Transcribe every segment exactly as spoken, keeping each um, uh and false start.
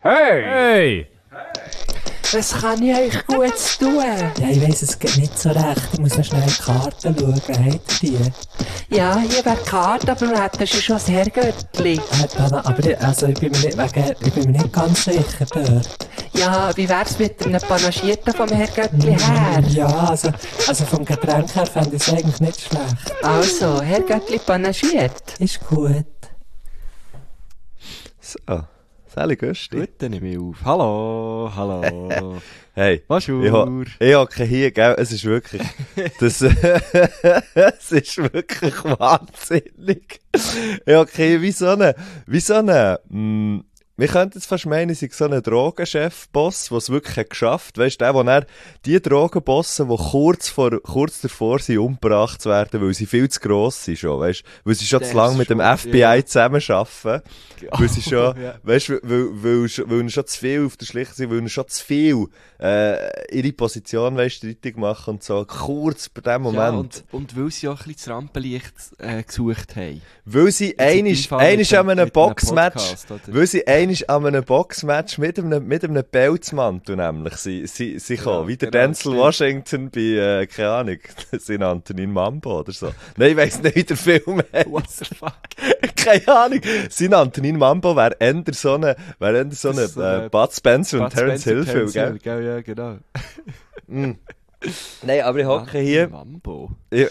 Hey! Hey! Was kann ich euch Gutes tun? Ja, ich weiss, es geht nicht so recht. Ich muss noch schnell in die Karten schauen. Habt ihr die? Ja, hier wäre die Karte, aber wir hätten schon das Herrgöttli. Äh, Dana, aber ich, also, ich, bin mir nicht, wegen, ich bin mir nicht ganz sicher dort. Ja, wie wär's mit einem Panagierten vom Herrgöttli her? Ja, also, also vom Getränk her fände ich es eigentlich nicht schlecht. Also, Herrgöttli panagiert. Ist gut. So, Sally Gösti. Gut, dann nehme ich auf. Hallo, hallo. Hey, Bonjour. ich, ho ich hocke hier, gell, es ist wirklich, das, es ist wirklich wahnsinnig. Ich hocke hier wie so eine, wie so eine, mh, wir könnten jetzt fast meinen, ich sei so ein Drogenchef-Boss, der es wirklich hat geschafft hat. Weißt du, der, wo er die Drogenbossen, die kurz, vor, kurz davor sind, umgebracht zu werden, weil sie viel zu gross sind schon, weißt du, weil sie schon Das zu lange mit dem F B I ja. zusammenarbeiten. Weil sie schon, ja. weißt du, weil, weil, weil, weil schon zu viel auf der Schliche sind, weil schon zu viel, äh, ihre Position, weißt, streitig machen und so, kurz bei dem Moment. Ja, und, und weil sie auch ein bisschen das Rampenlicht äh, gesucht haben. Weil sie einisch, einisch an einem Boxmatch, weil sie einisch an einem Boxmatch mit einem, mit einem Pelzmantel nämlich, sie, sie, sie Ja, kommen, wie der genau, Denzel stimmt. Washington bei, äh, keine Ahnung, sie nannten ihn Mambo oder so. Nein, ich weiss nicht, wie der Film heißt. What the fuck? Keine Ahnung. Sie nannten ihn Mambo, wäre eher so eine, wäre eher so eine, Das ist so äh, eine Bud Spencer und Bud Terence Spencer, Hill Film, Terence gell? Hill, gell? Ja, genau. Mm. Nein, aber ich hocke hier. Mambo. Ich,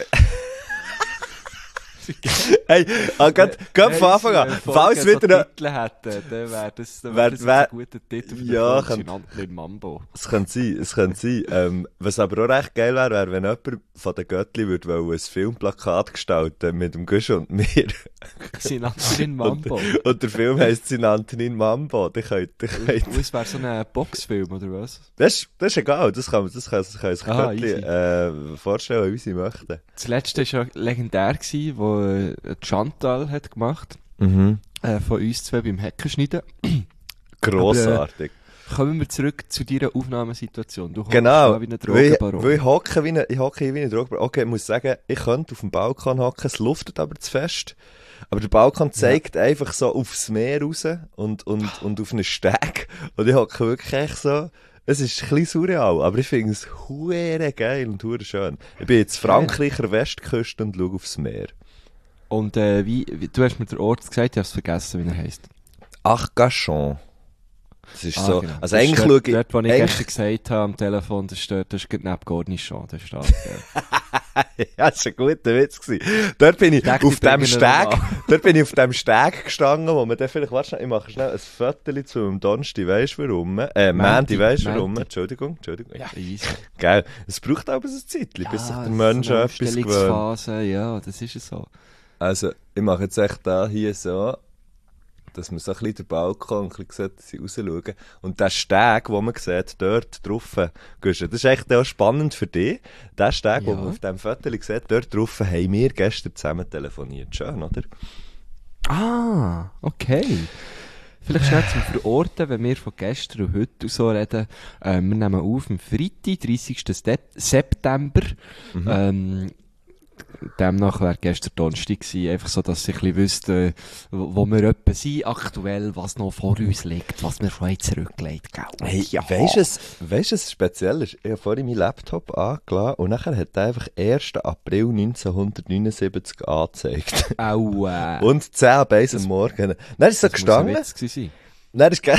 hey, ah, geht, geht von Anfang an. Falls wieder ein... Titel hätten, dann wäre das, dann Wär- wär das wär- ein guter Titel für den Ja, Film. kann- Sie nannten ihn Mambo. Es könnte sein, es könnte sein. Ähm, was aber auch recht geil wäre, wäre, wenn jemand von den Göttli würde wollen, ein Filmplakat gestalten mit dem Gusch und mir. Sie nannten ihn Mambo. Und, und der Film heisst, sie nannten ihn Mambo. Die könnt, die könnt. Und es wäre so ein Boxfilm, oder was? Das, ist- das ist egal, das kann, das kann, das kann sich Ah, Göttli easy. äh, vorstellen, wie sie möchten. Das letzte war ja legendär, gewesen, wo äh, Chantal hat gemacht, Mhm. äh, von uns zwei beim Heckenschneiden. Grossartig. Kommen wir zurück zu deiner Aufnahmesituation. Du hockst Genau, da wie ein weil, Drogenbaron. weil ich hocke wie eine, ich hocke hier wie ein Drogenbaron. Okay, ich muss sagen, ich könnte auf dem Balkon hocken, es luftet aber zu fest. Aber der Balkon zeigt einfach so aufs Meer raus und, und, und auf einen Steg. Und ich hocke wirklich echt so, es ist ein bisschen surreal, aber ich finde es hure geil und hure schön. Ich bin jetzt Frankreicher Westküste und schaue aufs Meer. Und äh, wie, wie, du hast mir den Ort gesagt, ich habe es vergessen, wie er heisst. Arcachon. Das ist so, genau. also Das eigentlich ist schaue dort, ich... dort, wo ich eigentlich- gestern gesagt habe am Telefon, das ist dort, das ist gerade neben Cornichon, das ist das. Ja. Ja, das war ein guter Witz gewesen. Dort bin ich Denk auf dich dem irgendwann Steg, mal. dort bin ich auf dem Steg gestanden, wo man dann vielleicht, warte schnell, ich mache schnell ein Foto zu einem Donnerstag, weisst du warum? Äh, Mandy, weisst du warum? Mandy. Entschuldigung, Entschuldigung. Ja, easy. Geil. Es braucht aber so ein Zeitchen, bis sich der Mensch so an eine etwas gewöhnt. Umstellungsphase, ja, das ist es so. Also, ich mache jetzt echt da hier so, dass man so ein bisschen den Balkon ein bisschen sieht, dass sie rausschauen. Und der Steg, den man sieht, dort drauf, Guschen, das ist echt auch spannend für dich. Der Steg, Ja. den man auf diesem Foto sieht, dort drauf haben wir gestern zusammen telefoniert. Schön, oder? Ah, okay. Vielleicht schnell zum Verorten, wenn wir von gestern und heute und so reden. Äh, wir nehmen auf am Freitag, dreißigsten September. Mhm. Ähm, demnach wäre gestern Donnerstag gewesen. Einfach so, dass ich ein bisschen wüsste, wo wo wir etwa sind aktuell, was noch vor uns liegt, was wir schon haben zurückgelegt haben. Hey, weisst du, es- weisst du, was speziell ist? Ich habe vorhin meinen Laptop angelassen und nachher hat er einfach ersten April neunzehnhundertneunundsiebzig angezeigt. Aua. Und zehn ab eins am Morgen. Dann ist so Das muss ein gestanden. Witz gewesen sein. Dann ist ge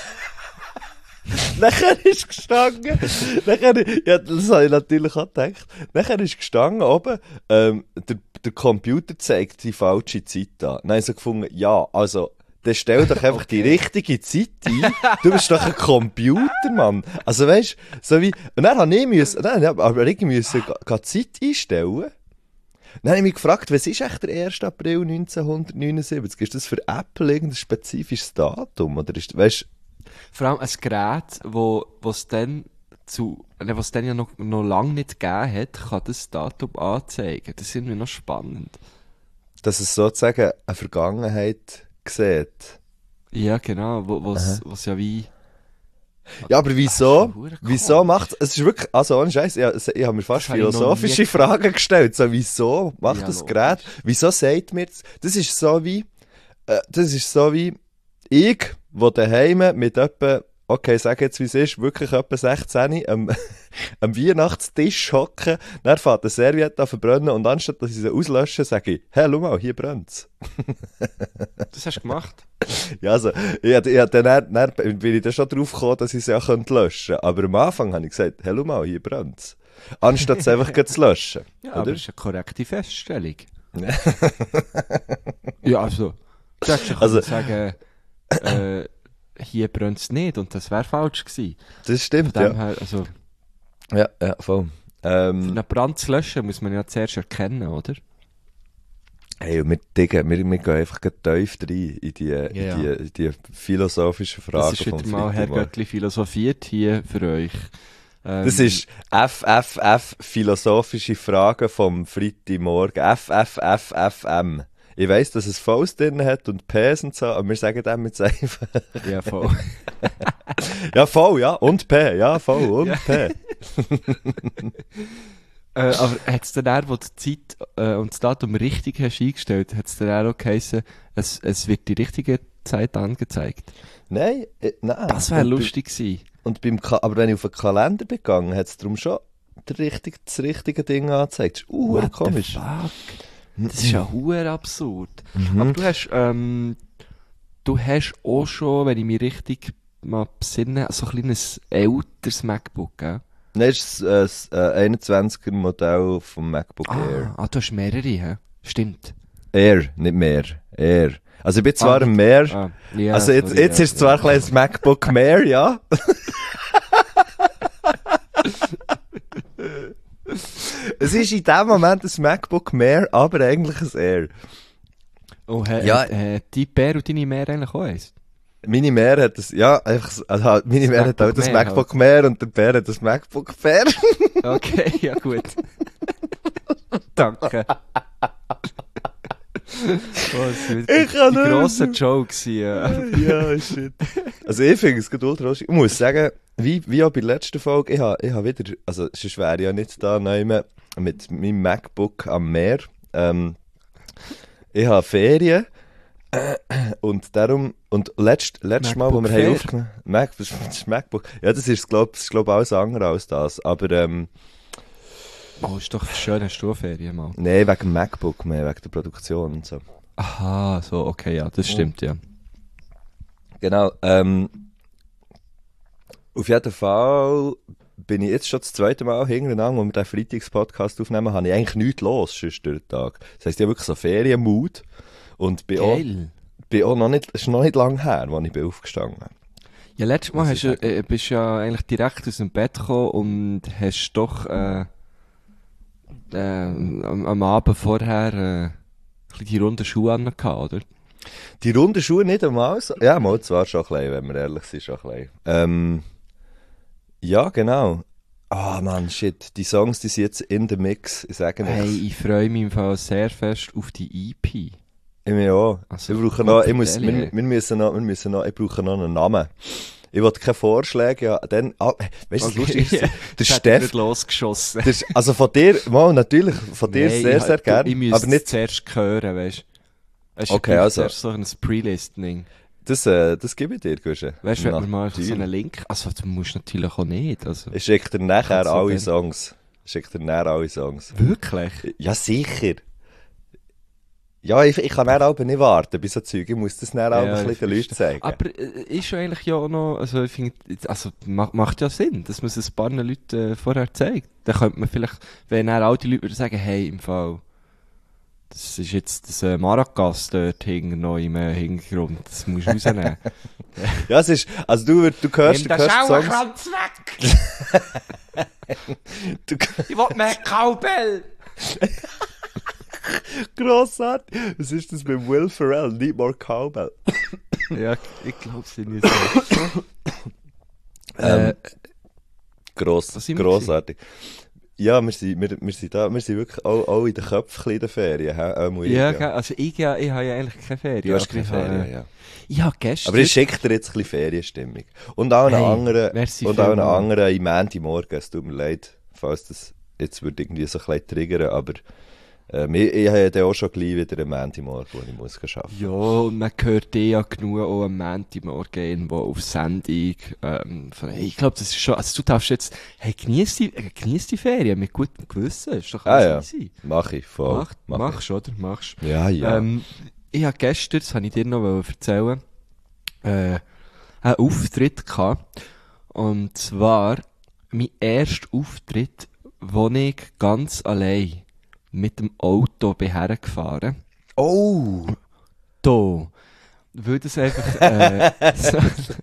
Nachher ist gestanden, nachher, ja, das habe ich natürlich auch gedacht, nachher ist gestanden oben, ähm, der, der Computer zeigt die falsche Zeit an. Dann habe ich so gefunden, ja, also, dann stell doch einfach die richtige Zeit ein. Du bist doch ein Computer, Mann. Also weißt du, so wie, und dann habe ich müssen, dann habe ich aber irgendwie müssen ga- ga die Zeit einstellen. Dann habe ich mich gefragt, was ist echt der erste April neunzehnhundertneunundsiebzig? Ist das für Apple irgendein spezifisches Datum? Oder ist, weißt, Vor allem ein Gerät, wo es dann zu, ne, was dann ja noch, noch lange nicht gegeben hat, kann das Datum anzeigen. Das ist irgendwie noch spannend. dass es sozusagen eine Vergangenheit sieht. Ja, genau, wo, wo's, wo's ja wie... Ja, aber wieso? schon verdammt Wieso komisch. macht es ist wirklich, also ohne Scheiß, ich, ich habe mir fast Das habe ich noch philosophische nie Fragen gestellt. So, wieso macht Ja, das logisch. Gerät? Wieso sagt mir das? Das ist so wie, äh, das ist so wie, Ich, wo daheim mit etwa, okay, sag jetzt wie es ist, wirklich etwa sechzehn am, am Weihnachtstisch hocken, dann fährt eine Serviette an verbrennen und anstatt dass ich sie auslösche, sage ich, hey, schau mal, hier brennt's. Das hast du gemacht? Ja, also, ich, ich, ich, dann, dann bin ich dann schon drauf gekommen, dass ich sie auch löschen könnte. Aber am Anfang habe ich gesagt, hey, schau mal, hier brennt's. Anstatt es einfach gleich zu löschen. Ja, oder? aber das ist eine korrekte Feststellung. Ja, also, du hättest ja Also- können sagen, äh, hier brennt es nicht und das wäre falsch gewesen. Das stimmt, Von dem ja. her, also, Ja, ja, voll. für Ähm, einen Brand zu löschen, muss man ja zuerst erkennen, oder? hey, wir, Digga, wir, wir gehen einfach gleich tief rein in die, Ja. in die, in die philosophischen Fragen Das ist wieder vom mal Herr Freitagmorgen. Göttli philosophiert hier für euch. Ähm, Das ist F F F, philosophische Fragen vom Freitagmorgen. F F F F M. Ich weiss, dass es V's drin hat und P's und so, aber wir sagen dem jetzt einfach. Ja, voll. Ja, V, ja, und P, ja, V und Ja. P. Äh, aber hat es dann auch, wo die Zeit äh, und das Datum richtig hast eingestellt, hat es dann auch geheißen, es, es wird die richtige Zeit angezeigt? Nein, äh, nein. Das wäre Und bei- lustig gewesen. Und beim Ka aber wenn ich auf den Kalender bin gegangen, hat es darum schon der richtig, das richtige Ding angezeigt. Das ist uh, What the komisch. fuck? Das ist ja hure absurd. Mhm. Aber du hast, ähm, du hast auch schon, wenn ich mich richtig mal besinne, so ein kleines älteres MacBook, gell? Nein, das ist äh, das äh, einundzwanziger Modell vom MacBook Air. Ah, ah, du hast mehrere, hä? Stimmt. Air, nicht mehr. Air. Also ich bin zwar Ah, ein Mehr. Ah, ja, also jetzt, sorry, jetzt ja, ist es zwar ein kleines MacBook mehr, ja. Es ist in dem Moment ein MacBook mehr, aber eigentlich ein Air. Oh, hä, Ja. äh, äh, die Bär und deine Mehr eigentlich auch eins? Meine Mehr hat das, ja, einfach, so- also halt, meine Das Mehr hat auch MacBook das Mehr MacBook mehr und der Bär hat das MacBook Fair. Okay, ja gut. Danke. Oh, das war wieder Ich kann die nicht grosse mehr. Joke gewesen, ja. Ja, shit. Also ich finde es gerade ultra lustig. Ich muss sagen, wie, wie auch bei der letzten Folge, ich habe ich ha wieder, also sonst wäre ich ja nicht da neu mit meinem MacBook am Meer. Ähm, ich habe Ferien äh, und darum, und letzt, letztes Mal, wo wir MacBook haben Fair? aufgenommen Mac, das ist MacBook, ja, das ist glaube ich glaub, alles andere als das, aber ähm, Oh, ist doch schön, hast du auch Ferien mal. nein, wegen dem MacBook mehr, wegen der Produktion und so. Aha, so, okay, ja, das stimmt, ja. Genau, ähm, auf jeden Fall bin ich jetzt schon das zweite Mal hintereinander, wo wir den Freitags-Podcast aufnehmen, habe ich eigentlich nichts los sonst durch den Tag. Das heisst, ich habe wirklich so Ferienmut und bin auch, Geil. bin auch noch nicht, es ist noch nicht lange her, als ich bin aufgestanden bin. Ja, letztes Mal Muss hast ich du, äh, bist du ja eigentlich direkt aus dem Bett gekommen und hast doch äh, äh, am, am Abend vorher äh, ein bisschen die runden Schuhe an gehabt, oder? Die runden Schuhe nicht einmal so, ja, mal zwar schon ein bisschen, wenn wir ehrlich sind, schon ein bisschen. Ähm, ja, genau. Ah, oh, Mann, shit, die Songs, die sind jetzt in the mix, ich sage Hey, nichts. ich freue mich im Fall sehr fest auf die E P. Ich mir auch. Also, wir brauchen noch, ich Gott, muss, ehrlich. wir, wir müssen noch, wir müssen noch, ich brauche noch einen Namen. Ich will keine Vorschläge, ja, dann, ah, weißt du, das Lustige ist, der Das hat Steff, nicht losgeschossen. der, also von dir, mal, natürlich, von dir Nein, sehr, ich- sehr du, gerne, Ich müsste aber nicht, zuerst hören, weißt du? Okay, also. Zuerst so ein Pre-Listening. das, äh, das gebe ich dir, Guschen. Weißt du, wenn wir mal so Natürlich. einen Link, also du musst natürlich auch nicht, also. Ich schicke dir nachher Kannst du alle dann- Songs. Ich schicke dir nachher alle Songs. Wirklich? Ja, sicher. Ja, ich, ich kann nachher aber nicht warten bei so Zeug. Ich muss das nachher auch Ja, ein bisschen ich den Leuten zeigen. Aber äh, ist ja eigentlich ja auch noch, also ich finde, also macht, macht ja Sinn, dass man es ein paar Leuten äh, vorher zeigt. Dann könnte man vielleicht, wenn dann all die Leute würden sagen, hey, im Fall, das ist jetzt das äh, Maracas dort hinten noch im äh, Hintergrund, das musst du rausnehmen. Ja, es ist, also du, würd- du hörst, du hörst Songs. weg! Du, Ich will mehr Cowbell! grossartig. Was ist das mit Will Ferrell? Need more Cowbell. Ja, ich glaube es nicht so. Ähm, äh, Gross, was sind wir grossartig. Ja, wir sind, wir, wir sind da, wir sind wirklich auch, auch in den Köpfen in den Ferien, hä? Auch muss ich, ja, ja. gell, also ich, ja, ich habe ja eigentlich keine Ferien. Du hast aber keine ich habe, Ferien, äh, ja. Ich habe gestern... Aber ich schicke dir jetzt ein bisschen Ferienstimmung. Und auch einen Hey, anderen, merci und auch einen vielmals. anderen im Montagmorgen. Es tut mir leid, falls das jetzt würde irgendwie so ein bisschen triggern, aber Ähm, ich, ich habe ja dann auch schon gleich wieder am Montagmorgen, wo ich muss arbeiten. Ja, und man hört eh ja genug auch am Montagmorgen irgendwo auf Sendung. Ähm, von- hey, ich glaube, das ist schon, also du darfst jetzt, hey, genieß die, äh, genieß die Ferien mit gutem Gewissen. Ist doch Ah alles ja, easy. mach ich, voll. Mach, Mach machst, oder? Machst. ich. Ja, ja. Ähm, ich habe gestern, das habe ich dir noch erzählen, äh, einen Auftritt gehabt. Und zwar, mein erster Auftritt, wo ich ganz allein mit dem Auto bin hergefahren. Oh! Da. Weil das einfach, äh, so,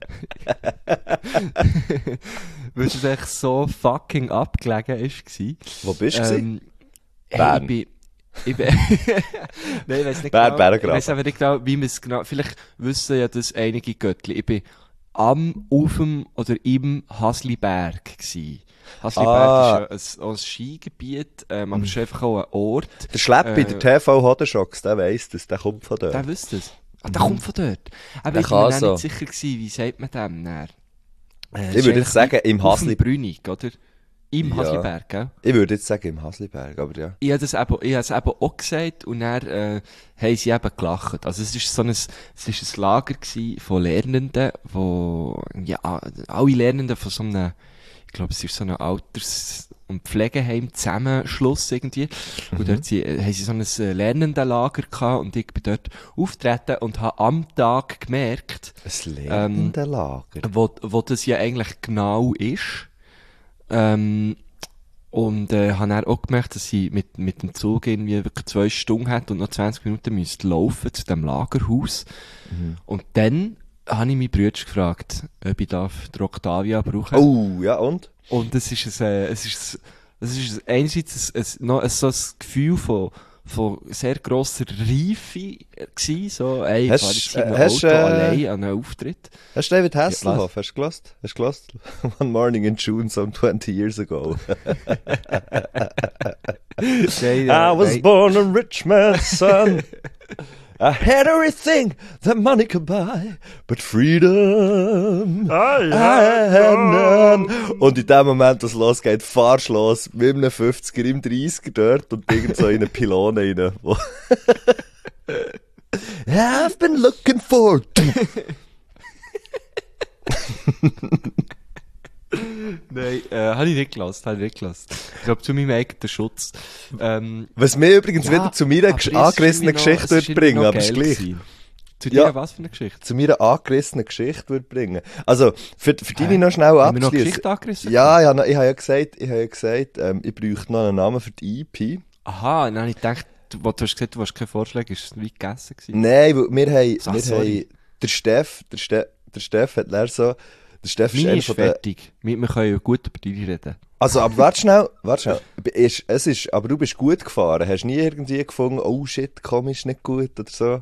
weil das echt so fucking abgelegen ist gsi. Wo bist du? Ähm, hey, Bern. ich bin, ich bin, nein, ich weiss nicht Bern, genau, Berggraben. ich weiss aber nicht genau, wie man es genau, vielleicht wissen ja das einige Göttli. Ich bin am, auf dem oder im Hasliberg gsi. Hasliberg Ah. ist ja ein, ein Skigebiet, ähm, aber es ist einfach auch ein Ort. Der Schleppi, Äh, der T V Hodenschocks, der weiss das, der kommt von dort. Der wüsste es. Ah, der kommt von dort. Aber Der ich bin mir kann auch so. nicht sicher gewesen, wie sagt man dem näher? Äh, Ich würde jetzt sagen, im Hasli Hasli... Brünig, oder? Im Ja. Hasliberg, gell? Ich würde jetzt sagen im Hasliberg, aber ja. Ich habe das eben, ich habe es eben auch gesagt und dann, äh, haben sie eben gelacht. Also es ist so ein, es ist ein Lager gewesen von Lernenden, wo, ja, alle Lernenden von so einem, ich glaube, es ist so ein Alters- und Pflegeheim Zusammenschluss irgendwie. Und dort sie, äh, haben sie so ein äh, Lernendenlager gehabt und ich bin dort auftreten und habe am Tag gemerkt, Ein Lernendenlager. wo, wo das ja eigentlich genau ist. Ähm, und äh, habe dann auch gemerkt, dass ich mit, mit dem Zug irgendwie wirklich zwei Stunden hätte und noch zwanzig Minuten müsste laufen zu dem Lagerhaus. Und dann habe ich meinen Bruder gefragt, ob ich darf den Octavia brauchen. Oh, ja, und? Und es ist ein, äh, es ist, es ist einerseits ein, ein, noch ein, so ein Gefühl von, von sehr grosser Reife gewesen, so, ey, ich Hast- fahre jetzt hier äh, im hast, Auto äh, allein an einen Auftritt. Hast du David was? Hasselhoff, hast du gelost? Hast du gelost? One morning in June, some twenty years ago. Nein, I was nein. born a rich man's son. I had everything that money could buy, but freedom I had none. Und in dem Moment, was losgeht, fahrst du los mit einem fünfziger im dreißiger dort und irgend so in eine Pylone rein. wo- I've been looking for... Nein, äh, habe ich nicht gelassen, habe ich nicht gelassen. Ich glaube, zu meinem eigenen Schutz. Ähm, Was mich übrigens ja, wieder zu meiner aber gesch- es ist angerissenen irgendwie noch- Geschichte es ist würde bringen, irgendwie noch aber ist geil gleich. gewesen. Zu Ja. dir was für eine Geschichte? Zu meiner angerissenen Geschichte würde bringen. Also, für, für Hä? deine noch schnell Haben wir noch eine abzuschließen. Geschichte angerissen? Ja, ich habe ich hab ja gesagt, ich habe ja gesagt, ähm, ich bräuchte noch einen Namen für die E P. Aha, dann habe ich gedacht, du, wo du hast gesagt, du hast keine Vorschläge, ist es wie gegessen gewesen. Nein, weil wir haben, Ach, wir sorry. haben, der Steff, der Steff, der Steff hat leer so, der Steff ist Meine einer ist von den, fertig. Wir, wir können ja gut über dich reden. also, aber warte schnell, warte schnell, ist, es ist, aber du bist gut gefahren, hast nie irgendwie gefunden, oh shit, komm, ist nicht gut oder so?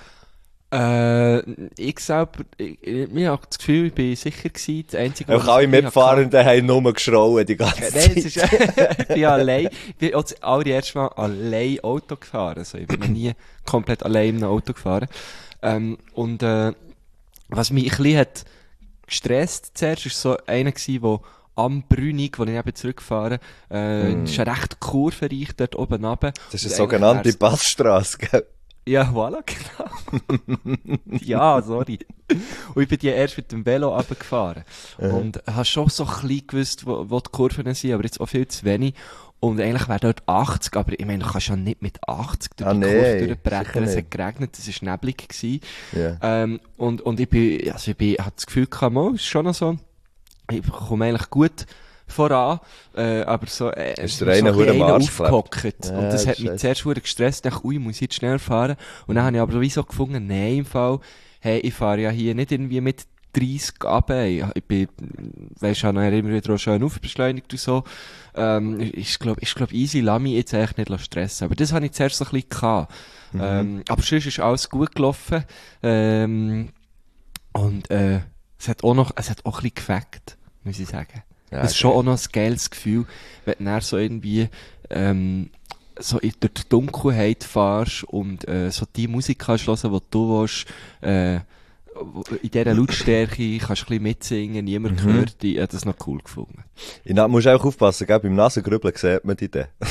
Äh, ich selber, ich, ich, ich habe das Gefühl, ich bin sicher gewesen, das einzige, Auch alle ich hatte- Mitfahrenden haben nur geschrauen die ganze Nein, Zeit. es ist, ich bin allein, ich bin auch das allererste Mal allein Auto gefahren, also ich bin noch nie komplett allein in einem Auto gefahren. Ähm, und, äh, was mich ein bisschen hat gestresst zuerst, ist so einer gewesen, der am Brünig, wo ich eben zurückfahre, äh, Mm. das ist eine recht kurvenreich dort oben runter. Das ist Und eine sogenannte eigentlich wär's- Passstrasse, gell? Ja, voilà, genau. Ja, sorry. Und ich bin die erst mit dem Velo runtergefahren. Und habe schon so ein bisschen gewusst, wo, wo die Kurven sind, aber jetzt auch viel zu wenig. Und eigentlich wäre dort achtzig, aber ich meine, du kannst ja nicht mit achtzig durch Ah, die nee, Kurve sicher durchbrechen. Es nicht. hat geregnet, es war neblig gewesen. Ja. Ähm, und, und ich bin, also ich bin, hatte das Gefühl gehabt, mal, ist schon noch so, ich komme eigentlich gut voran, äh, aber so, äh, Ist so der eine ein bisschen hure am einer Arsch geklebt? aufgehockt. Ja, Und das das hat ist mich scheisse. zuerst hure gestresst, dachte, ui, muss ich jetzt schnell fahren. Und dann habe ich aber wie so gefunden, nein, im Fall, hey, ich fahre ja hier nicht irgendwie mit dreißig runter. Ich, ich bin, weisst, habe nachher immer wieder auch schön aufbeschleunigt und so. Ähm, ist, glaub, ist, glaub, easy, lass mich jetzt eigentlich nicht stressen. Aber das habe ich zuerst so ein bisschen gehabt. Mhm. Ähm, aber sonst ist alles gut gelaufen. Ähm, und, äh, es hat auch noch, es hat auch ein bisschen gefackt, muss ich sagen. Ja, Es ist schon auch noch ein geiles Gefühl, wenn du dann so irgendwie, ähm, so in durch die Dunkelheit fährst und, äh, so die Musik kannst hören, die du willst, äh, wo- in dieser Lautstärke kannst du ein bisschen mitsingen, niemand hört dich, ich habe das noch cool gefunden. Ich na- musst auch aufpassen, gell? Beim Nasengrübeln sieht man die dann.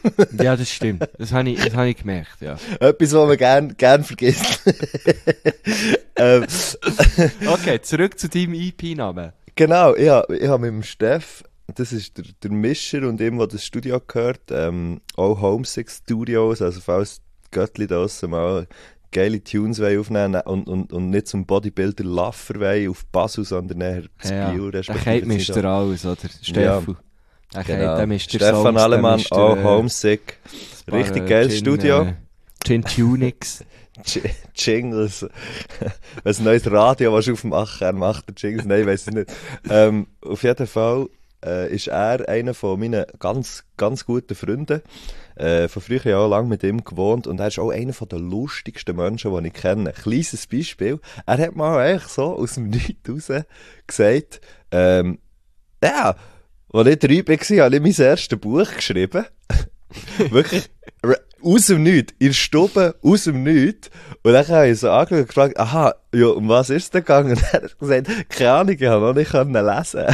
Ja, das stimmt. Das habe ich, das hab ich gemerkt, ja. Etwas, was man gern, gern vergisst. ähm, Okay, zurück zu deinem E P-Namen. genau, ich habe ich hab mit dem Steff, das ist der, der Mischer und ihm, der das Studio gehört, ähm, auch Homesick Studios, also falls die Göttli da draussen mal geile Tunes wollen aufnehmen und, und, und nicht zum Bodybuilder Laffer wollen auf Basel, sondern eher zu Ja, Biel. der respektive kennt Mister Zidal. alles, oder? Steffu. Der Genau. kennt den Mister Stefan Songs, Allemann, den Mister, auch äh, Homesick. paar, Richtig äh, geiles Gin, Studio. Äh, Gin Tunix. J- Jingles. Wenn ein neues Radio was aufmachen, er macht der Jingles. Nein, weiß ich nicht. Ähm, auf jeden Fall äh, ist er einer von meinen ganz, ganz guten Freunden. Äh, von früher Jahren lang mit ihm gewohnt und er ist auch einer der lustigsten Menschen, die ich kenne. Kleines Beispiel. Er hat mal eigentlich so aus dem Nichts raus gesagt, ähm, ja, als ich drei war, habe ich mein erstes Buch geschrieben. Wirklich, r- aus dem Nichts, in der Stube, aus dem Nichts. Und dann habe ich so angeschaut und gefragt, aha, ja, um was ist es denn gegangen? Und er hat gesagt, keine Ahnung, ich habe noch nicht können lesen.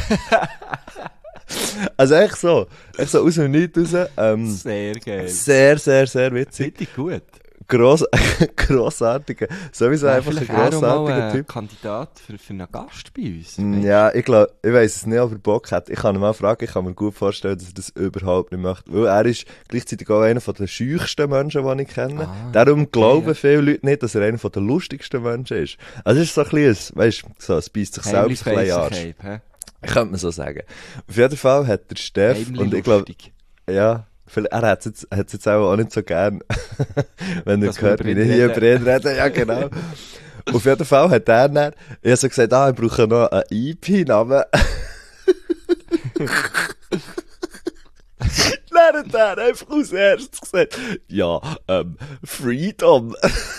Also echt so, echt so aus dem Nichts raus. Ähm, Sehr geil. sehr, sehr, sehr witzig. Richtig gut. Gross, grossartiger, sowieso Ja, einfach ein vielleicht auch mal grossartiger ein Typ. Kandidat für, für einen Gast bei uns. Mm, Ja, ich glaube, ich weiss es nicht, ob er Bock hat. Ich kann ihn mal fragen, ich kann mir gut vorstellen, dass er das überhaupt nicht möchte. Weil er ist gleichzeitig auch einer der scheuchsten Menschen, die ich kenne. Ah, Darum glauben ja. viele Leute nicht, dass er einer der lustigsten Menschen ist. Also es ist so ein bisschen, weißt du, so, es beißt sich selbst ein bisschen Arsch. Cape, Könnte man so sagen. Auf jeden Fall hat der Steff, und ich glaube, ja, vielleicht- er hat es jetzt, hat's jetzt auch, auch nicht so gern, wenn er Dass wir hört, über wie ihn ich hier reden. über ihn rede. Ja, genau. Auf jeden Fall hat er dann, ich habe so gesagt, ah, ich brauche noch einen E P-Namen. Dann hat er einfach aus erstes gesagt, ja, ähm, Freedom.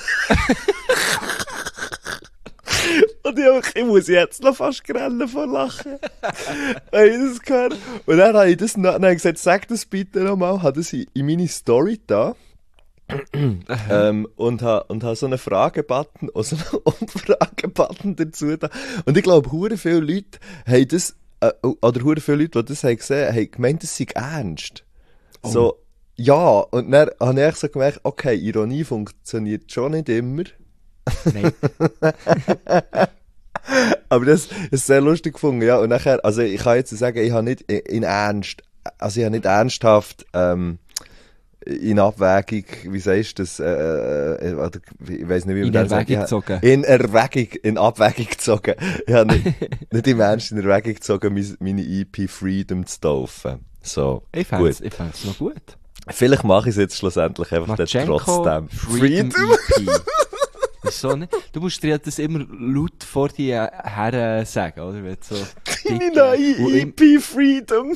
Und ich, hab- ich muss jetzt noch fast rennen vor Lachen. Habe ich das gehört? Und dann habe ich das noch, dann habe ich gesagt, sag das bitte nochmal, habe das in, in meine Story da. ähm, und habe und ha so einen Fragebutton, also einen Umfragebutton dazu da. Und ich glaube, hure viele Leute haben das, äh, oder hure viele Leute, die das haben gesehen, haben gemeint, das sei ernst. So, ja, und dann habe ich echt so gemerkt, okay, Ironie funktioniert schon nicht immer. Nein. Aber das ist sehr lustig gefunden, ja. Und nachher, also ich kann jetzt sagen, ich habe nicht in Ernst, also ich habe nicht ernsthaft ähm, in Abwägung, wie sagst du das, äh, äh, oder, ich weiß nicht, wie man In das sagt. Erwägung Ich habe- gezogen. In Erwägung, in Abwägung gezogen. Ich habe nicht, nicht im Ernst in Erwägung gezogen, mein- meine E P Freedom zu taufen. So, Ich gut. fänd's, ich fänd's noch gut. Vielleicht mache ich es jetzt schlussendlich einfach dann Machenko, trotzdem. Freedom, E P. Wieso nicht? Du musst dir das immer laut vor dir her sagen, oder? Wenn du so Meine neue Und E im- P Freedom.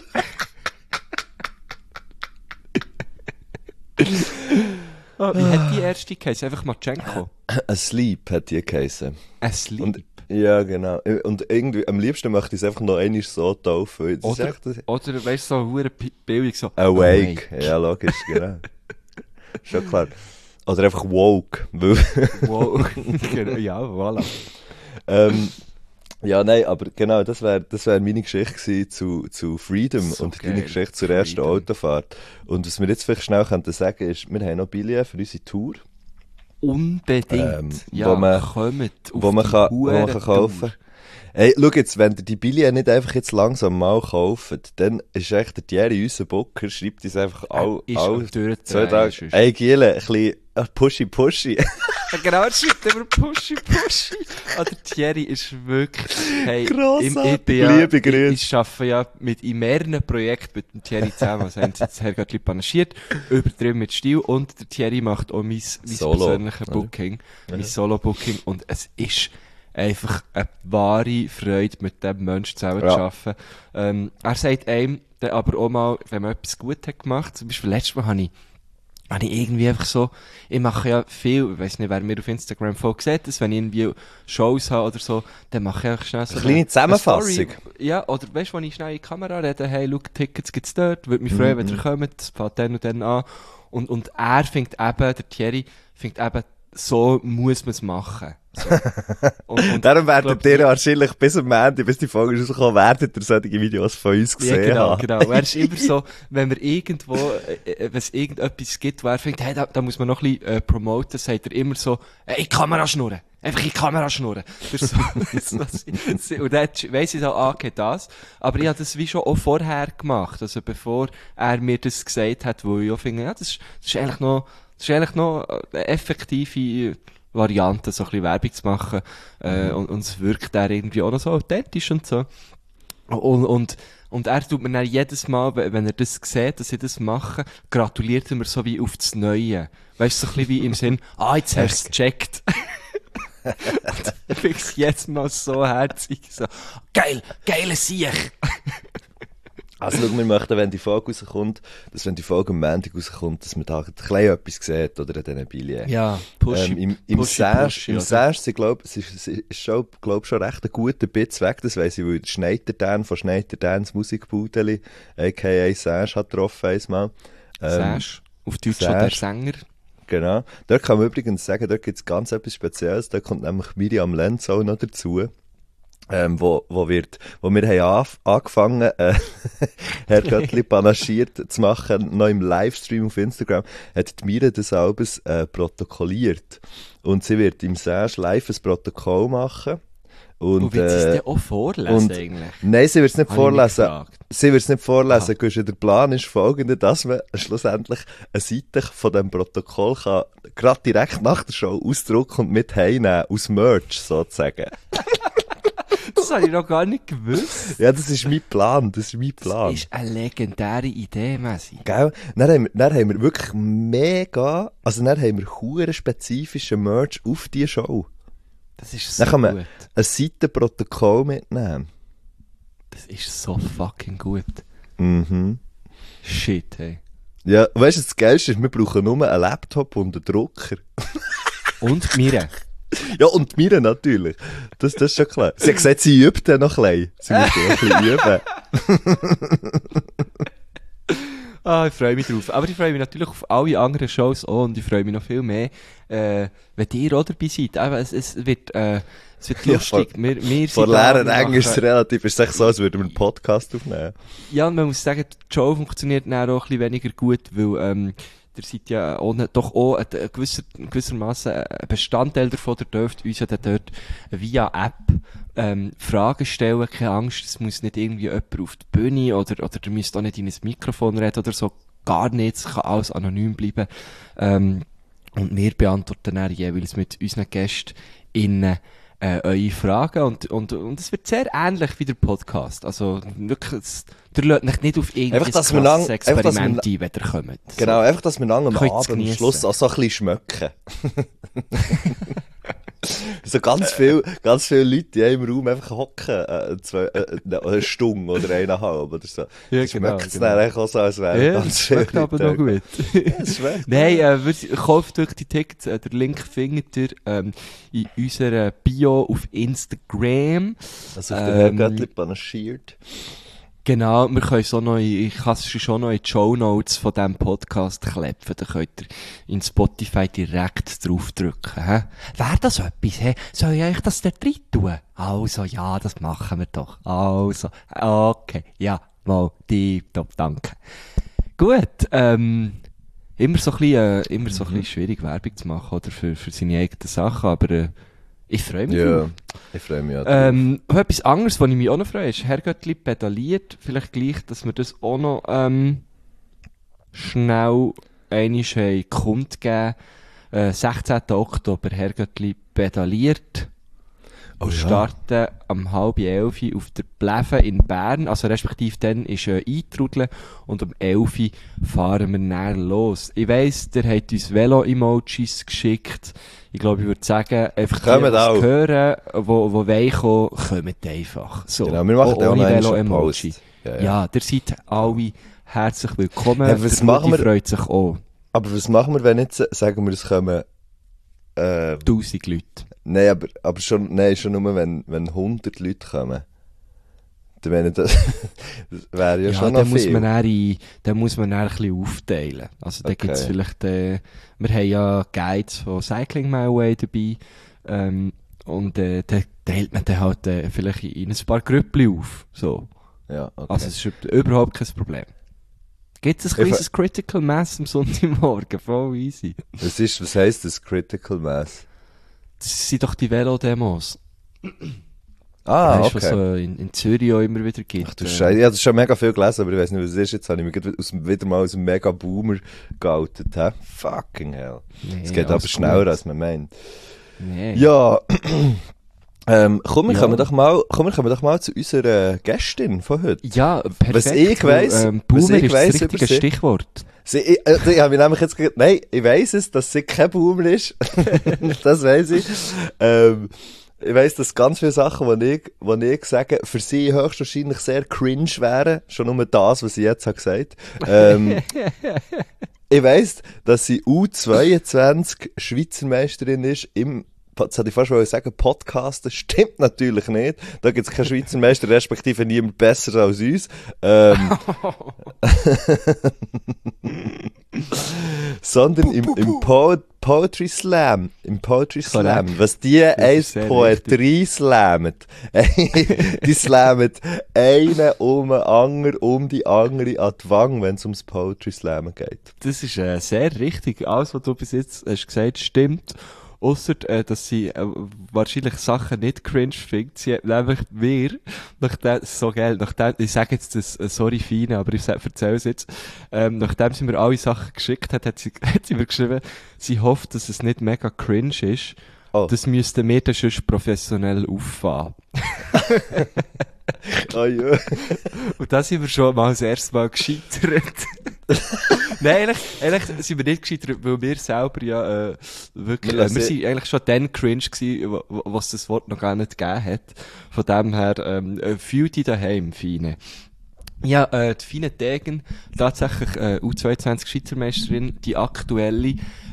Ah, wie hat die erste geheißen? Einfach Machenko. Asleep hat die geheißen. Asleep. Und, ja, genau. Und irgendwie, am liebsten möchte ich es einfach noch einmal so taufen. Das ist Oder, echt das- oder weißt du, so hure P- Bildung so. Awake. Ja, logisch, genau. Schon klar. Oder einfach woke. weil- Wow. Genau, ja, voilà. ähm, ja, nein, aber genau, das wäre das wär meine Geschichte gewesen zu, zu Freedom So und geil. deine Geschichte zur ersten Freedom. Autofahrt. Und was wir jetzt vielleicht schnell könnten sagen ist, wir haben noch Billionen für unsere Tour, Unbedingt. Ähm, ja, wo man- kommt auf wo man, die kann, wo man kann Hurentour. kaufen kann. Hey, schau jetzt, wenn ihr die Billionen nicht einfach jetzt langsam mal kauft, dann ist echt der Thierry, unser Booker, schreibt uns einfach all, ist all am Durchdrehen zwei Tage, sonst. ey Giele, ein bisschen äh, pushy pushy. Ja, genau, er schreibt immer Pushy Pushy. Ah, der Thierry ist wirklich, hey, Grossartig, im- ich bin ja, liebe Grüße. ich, ich arbeite ja mit in mehreren Projekten mit dem Thierry zusammen, also haben sie jetzt Herr Göttli panaschiert, übertrieben mit Stil, und der Thierry macht auch mein, mein Solo, persönliches oder? Booking, mein Solo-Booking, und es ist einfach eine wahre Freude, mit dem Menschen zusammen zu Ja. arbeiten. Ähm, er sagt einem dann aber auch mal, wenn man etwas gut hat gemacht, zum Beispiel letztes Mal habe ich habe ich irgendwie einfach so, ich mache ja viel, ich weiss nicht, wer mir auf Instagram folgt, sieht das, wenn ich irgendwie Shows habe oder so, dann mache ich einfach schnell so Eine kleine Zusammenfassung. Story. Ja, oder weißt du, wenn ich schnell in die Kamera rede, hey, schau, Tickets gibt's dort, würde mich freuen, Mhm. wenn ihr kommt, das fängt dann und dann an. Und, und er fängt eben, der Thierry, fängt eben so muss man es machen. So. Und, und Darum werdet glaub, ihr wahrscheinlich bis am Ende, bis die Folge rauskommt, werdet ihr solche Videos von uns gesehen ja, genau, haben. genau. Und er ist immer so, wenn wir irgendwo, äh, wenn es irgendetwas gibt, wo er findet, hey, da, da muss man noch ein bisschen äh, promoten, sagt er immer so, hey, in die Kamera schnurren. Einfach in die Kamera schnurren. Das ist so, so, und dann weiss ich so, ah, okay, das. Aber ich habe das wie schon auch vorher gemacht. Also bevor er mir das gesagt hat, wo ich auch finde, ja, das ist, das ist eigentlich noch, das ist eigentlich noch eine effektive Variante, so ein bisschen Werbung zu machen. Äh, und, und es wirkt dann irgendwie auch noch so authentisch und so. Und, und, und er tut mir dann jedes Mal, wenn er das sieht, dass ich das mache, gratuliert er mir so wie auf das Neue. Weißt du, so ein bisschen wie im Sinn, ah, jetzt hast du es gecheckt. Und ich finde es jetzt mal so herzig, so, geil, geile Sieg. Also schau, wir möchten, wenn die Folge rauskommt, dass wenn die Folge am Montag rauskommt, dass man da ein bisschen etwas sieht, oder, an diesen Billionen. Ja, pushy, ähm, Im, im pushy, Sash, pushy, im oder? Sash, ich glaube, es ist, es ist schon, glaub, schon recht ein guter Bits weg, das weiss ich, weil der Schneider Dan von Schneider Dans Musikbudeli, aka Sash, hat getroffen einmal. Ähm, Sash, auf Deutsch schon der Sash. Sänger. Genau. Dort kann man übrigens sagen, dort gibt es ganz etwas Spezielles, da kommt nämlich Miriam Lenz auch noch dazu. Ähm, wo, wo wird, wo wir haben anf- angefangen, äh, Herr Göttli panaschiert zu machen, noch im Livestream auf Instagram, hat die Mira des Albums, äh, protokolliert. Und sie wird im Sash live ein Protokoll machen. Und, Und wird sie es äh, denn auch vorlesen und- eigentlich? nein, sie wird es nicht Habe ich mich vorlesen. gefragt. Sie wird es nicht vorlesen. Aha. Gusch, der Plan ist folgender, dass man schlussendlich eine Seite von diesem Protokoll kann, gerade direkt nach der Show ausdrucken und mit heimnehmen, aus Merch sozusagen. Das habe ich noch gar nicht gewusst. Ja, das ist mein Plan, das ist mein Das Plan. ist eine legendäre Idee, Messi. Gell? Dann haben, wir, dann haben wir wirklich mega, also dann haben wir hure spezifischen Merch auf die Show. Das ist so Dann kann man gut. ein Seitenprotokoll mitnehmen. Das ist so fucking gut. Mhm. Shit, hey. Ja, weißt du, das Geilste ist, wir brauchen nur einen Laptop und einen Drucker. Und Mire. Ja, und mir natürlich. Das, das ist schon klar. Sie hat gesagt, sie übt dann noch ein bisschen. Sie muss noch ein bisschen üben. Ah, ich freue mich drauf. Aber ich freue mich natürlich auf alle anderen Shows auch und ich freue mich noch viel mehr, äh, wenn ihr auch dabei seid. Aber es, es wird, äh, es wird Ja, lustig. wir, wir Von sind da, leeren wir Englisch machen- relativ ist es echt so, als würden wir einen Podcast aufnehmen. Ja, und man muss sagen, die Show funktioniert dann auch ein bisschen weniger gut, weil, ähm, ihr seid ja auch nicht, doch auch ein, ein gewisser, gewissermaßen ein Bestandteil davon, ihr dürft uns ja dann dort via App, ähm, Fragen stellen, keine Angst, es muss nicht irgendwie jemand auf die Bühne oder, oder ihr müsst auch nicht in ein Mikrofon reden oder so, gar nichts, es kann alles anonym bleiben, ähm, und wir beantworten dann jeweils mit unseren Gästen innen äh, eure Fragen und, und, und es wird sehr ähnlich wie der Podcast. Also wirklich, es, ihr lasst euch nicht auf irgendein Einfach, dass wir lang- krasses einfach, dass wir Experiment ein, wenn ihr kommt. So. Genau, einfach, dass wir lang am Könnt's Abend am geniessen. Schluss auch so ein bisschen schmecken. So ganz viel, ganz viele Leute, die im Raum einfach hocken, äh, zwei, äh, eine Stunde oder eineinhalb oder so. Ja, Das genau, schmeckt es genau. dann eigentlich auch so, als wäre Ja, ganz das viele schmeckt aber Leute noch gut. Ja, es schmeckt. Nein, äh, wir- kauft euch die Tickets. Äh, den Link findet ihr ähm, in unserer Bio auf Instagram. Also auf der ähm, Göttli panaschiert. Genau, wir können so noch, in- ich kann es schon noch in die Shownotes von diesem Podcast klepfen. Da könnt ihr in Spotify direkt draufdrücken. Hä? Wäre das etwas? Hä? Soll ich euch das da drin tun? Also, ja, das machen wir doch. Also, okay, ja, mal, tipptopp, danke. Gut, ähm, immer so ein bisschen, äh, immer so ein bisschen schwierig Werbung zu machen, oder, für, für seine eigenen Sachen, aber, äh, ich freue mich drauf. Ja, ich freue mich auch. Ähm, und etwas anderes, was ich mich auch noch freue, ist, Herr Göttli pedaliert. Vielleicht gleich, dass wir das auch noch ähm, schnell einmal haben kundgeben. Äh, sechzehnten Oktober, Herr Göttli pedaliert. Oh Wir ja. starten am halb elf auf der Pleven in Bern. Also respektive dann ist äh, eintrudeln und um elf fahren wir näher los. Ich weiss, der hat uns Velo-Emojis geschickt. Ich glaube, ich würde sagen, einfach die, Kommt die auch. es hören, wo, wo wollen kommen, kommt einfach. So. Genau, wir machen Auch auch ohne noch einen Velo-Emoji. Post. Ja, Ja, ja. ihr seid alle herzlich willkommen. Ja, was Der machen Rudi wir- freut sich auch. Aber was machen wir, wenn jetzt, sagen wir, es kommen, äh, Tausend Leute. nein, aber, aber schon, nein, schon nur, wenn, wenn hundert Leute kommen. Ich meine, das, das wäre ja, Ja, schon noch dann muss viel. man dann in, dann muss man dann ein bisschen aufteilen. Also da Okay. gibt's vielleicht, äh, wir haben ja Guides von Cycling My Way dabei, ähm, und äh, da teilt man dann halt äh, vielleicht in, in ein paar Grüppli auf. So. Ja, okay. Also es ist üb- überhaupt kein Problem. Gibt es ein Ich kleines Critical Mass am Sonntagmorgen? Voll easy. was, ist, was heisst das Critical Mass? Das sind doch die Velodemos. Ah, Weißt du, okay. was so in, in Zürich auch immer wieder gibt. Ach du äh, Scheiße, ich habe das schon mega viel gelesen, aber ich weiß nicht, was es ist. Jetzt habe ich mich gerade aus, dem- wieder mal aus dem Mega-Boomer geoutet. Hä? Fucking hell. nee, Es geht aber alles schneller, gut. als man meint. Nee. Ja, ähm, komm, wir Ja. kommen doch mal, komm, wir kommen doch mal zu unserer Gästin von heute. Ja, perfekt. Was ich weiss- ähm, was Boomer ich ist weiss das über richtige sie- Stichwort. Sie, ich, äh, ich habe mich nämlich jetzt gesagt, nein, ich weiss es, dass sie kein Boomer ist. Das weiss ich. Ähm, ich weiss, dass ganz viele Sachen, die ich, die ich sage, für sie höchstwahrscheinlich sehr cringe wären. Schon nur das, was ich jetzt habe gesagt. Ähm, ich weiss, dass sie U zweiundzwanzig Schweizer Meisterin ist im, jetzt hätte ich fast wollen sagen, Podcasten. Stimmt natürlich nicht. Da gibt es keinen Schweizer Meister, respektive niemand besser als uns. Ähm, sondern im, im po Poetry Slam, im Poetry Slam, Korrekt. was die ist eins sehr Poetrie slammen, die slammen einen um den anderen, um die andere an die Wange, wenn es ums Poetry Slammen geht. Das ist äh, sehr richtig. Alles, was du bis jetzt hast gesagt, stimmt. Ausser, äh, dass sie äh, wahrscheinlich Sachen nicht cringe findet. Sie hat nämlich mir, nachdem, so geil, nachdem, ich sage jetzt das, äh, sorry Feine, aber ich erzähle es jetzt, ähm, nachdem sie mir alle Sachen geschickt hat, hat sie, hat sie mir geschrieben, sie hofft, dass es nicht mega cringe ist. Oh. Das müssten wir dann sonst professionell auffahren. Oh ja. Und da sind wir schon mal das erste Mal gescheitert. Nein, eigentlich, eigentlich sind wir nicht gescheitert, weil wir selber ja äh, wirklich, Wir äh, lassen- wir sind eigentlich schon dann cringe gewesen, wo, wo- was das Wort noch gar nicht gegeben hat. Von dem her, ähm, äh, fühl dich daheim, Feine. Ja, äh, die Fine Degen, tatsächlich äh, U zweiundzwanzig Schweizer Meisterin, die aktuelle,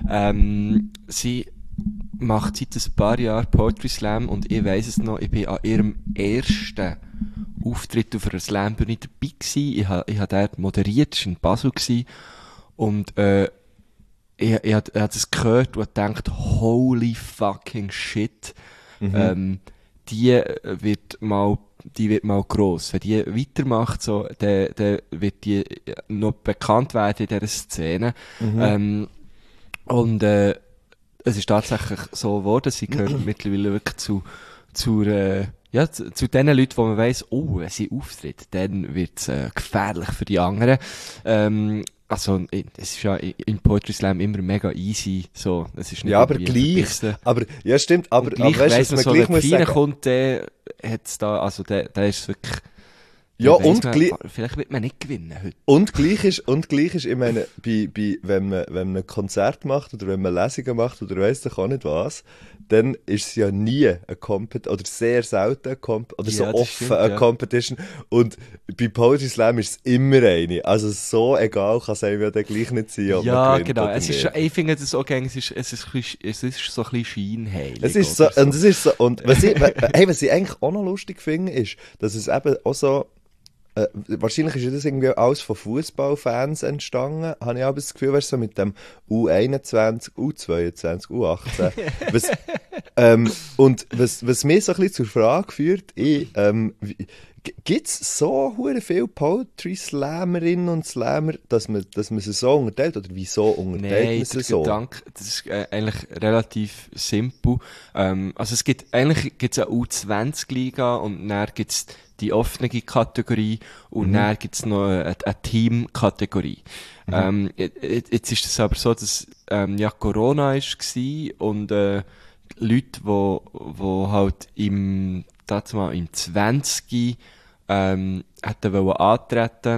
ähm, sie macht seit ein paar Jahren Poetry Slam und ich weiss es noch, ich bin an ihrem ersten Auftritt auf einer Slam-Bühne dabei gewesen. Ich ha, ich ha dort moderiert, das war in Basel gewesen. Und, äh, ich, ich, hab- ich hab das gehört und gedacht, holy fucking shit. Ähm, die äh, wird mal, die wird mal gross. Wenn die weitermacht, so, dann, dann wird die noch bekannt werden in dieser Szene. Ähm, und, äh, es ist tatsächlich so geworden, sie gehört mittlerweile wirklich zu, zu, äh, ja, zu, zu den Leuten, wo man weiss, oh, wenn sie auftritt, dann wird's äh, gefährlich für die anderen. Ähm, also, i- es ist ja i- im Poetry Slam immer mega easy, so, es ist nicht Ja, aber irgendwie gleich. verbissen. Aber, ja, stimmt, aber, Und gleich aber weißt weiss du, man was so, man gleich wenn muss die Feine sagen? kommt, dann hat's da, also, da, da ist es wirklich, Ja, dann weiss und man, gleich, vielleicht wird man nicht gewinnen heute. Und gleich ist, und gleich ist, ich meine, bei, bei, wenn man, wenn man ein Konzert macht oder wenn man Lesungen macht oder weiss doch auch nicht was, dann ist es ja nie eine Competition, oder sehr selten eine Comp oder so Ja, das offen stimmt, eine ja. Competition. Und bei Poetry Slam ist es immer eine. Also so egal kann es einem ja dann gleich nicht sein, ob Ja, man gewinnt genau. oder Es ist, nicht. schon- ich finde das auch gängig, es ist, es ist, ein bisschen- es ist so ein bisschen scheinheilig. Es ist so, oder und es ist so, und was ich, hey, was ich eigentlich auch noch lustig finde, ist, dass es eben auch so, äh, wahrscheinlich ist ja das irgendwie alles von Fußballfans entstanden, habe ich aber das Gefühl, weißt du, so mit dem U einundzwanzig, U zweiundzwanzig, U achtzehn. was, ähm, und was, was mich so ein bisschen zur Frage führt, ich, ähm, gibt es so hure viele Poetry-Slammerinnen und Slammer, dass man, dass man sie so unterteilt? Oder wieso unterteilt Nein, man sie der so? Gedanke, das ist äh, eigentlich relativ simpel. Ähm, also es gibt, eigentlich gibt's eine U zwanzig Liga und dann gibt's die offene Kategorie und Mhm. dann gibt's noch eine, eine Team-Kategorie. Mhm. Ähm, jetzt jetzt ist es aber so, dass ähm, ja Corona ist gsi und äh, Leute, wo, wo halt im, dazu mal im zwanzig ähm, hätten wollen antreten,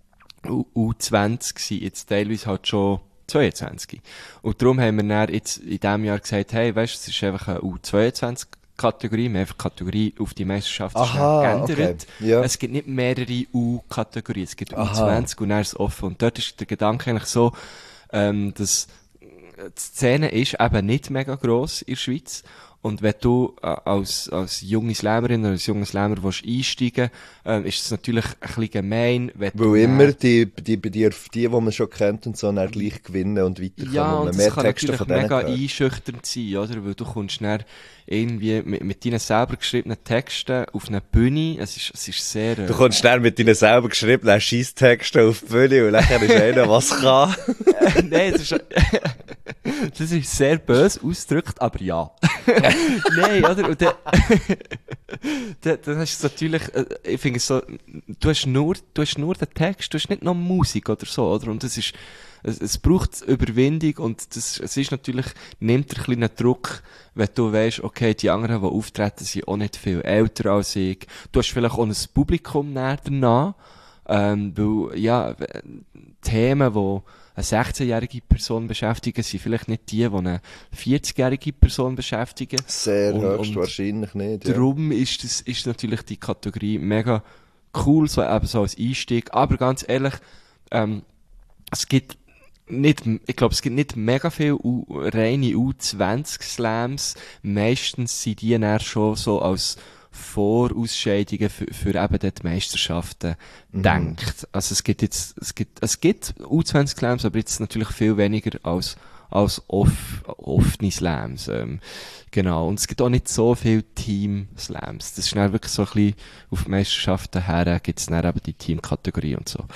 U- U20 sind jetzt teilweise halt schon zweiundzwanzig. Und darum haben wir dann jetzt in diesem Jahr gesagt, hey, weißt du, es ist einfach eine U zweiundzwanzig Kategorie, wir haben einfach die Kategorie auf die Meisterschaft Aha, schnell geändert. okay. Ja. Es gibt nicht mehrere U-Kategorien, es gibt Aha. U zwanzig und dann ist es offen. Und dort ist der Gedanke eigentlich so, ähm, dass die Szene ist eben nicht mega gross in der Schweiz Und wenn du äh, als, als junge Slammerin oder als junger Slammer willst einsteigen willst, äh, ist es natürlich ein bisschen gemein, wenn du... Weil immer die, die, die, die, die man schon kennt und so, dann gleich gewinnen und weiterkommen. Ja, und man das mehr kann Texte natürlich von denen mega hört. einschüchternd sein, oder? Weil du kommst dann irgendwie mit, mit deinen selber geschriebenen Texten auf eine Bühne. Es ist, es ist sehr... Äh, Du kommst dann mit deinen selber geschriebenen Scheisstexten auf die Bühne und dann ist einer, was kann. Nein, das ist, das ist sehr böse ausgedrückt, aber ja. Nein, oder? Und dann, dann, dann hast du natürlich, äh, ich finde es so, du hast nur, du hast nur den Text, du hast nicht noch Musik oder so, oder? Und das ist, es, es braucht Überwindung und das, es ist natürlich, nimmt dir ein bisschen Druck, wenn du weißt, okay, die anderen, die auftreten, sind auch nicht viel älter als ich. Du hast vielleicht auch ein Publikum näher danach, ähm, weil, ja, Themen, die eine sechzehnjährige Person beschäftigen, sind vielleicht nicht die, die eine vierzigjährige Person beschäftigen. Sehr Und- höchstwahrscheinlich nicht, ja. Darum ist das, ist natürlich die Kategorie mega cool, so eben so als Einstieg. Aber ganz ehrlich, ähm, es gibt nicht, ich glaube, es gibt nicht mega viel U, reine U zwanzig Slams. Meistens sind die dann schon so als Vorausscheidungen für, für eben dort die Meisterschaften Mhm. denkt. Also es gibt jetzt, es gibt, es gibt U zwanzig Slams, aber jetzt natürlich viel weniger als, als off, offene Slams, ähm, genau. Und es gibt auch nicht so viele Team-Slams. Das ist dann wirklich so ein bisschen auf die Meisterschaften her, gibt es dann eben die Team-Kategorie und so.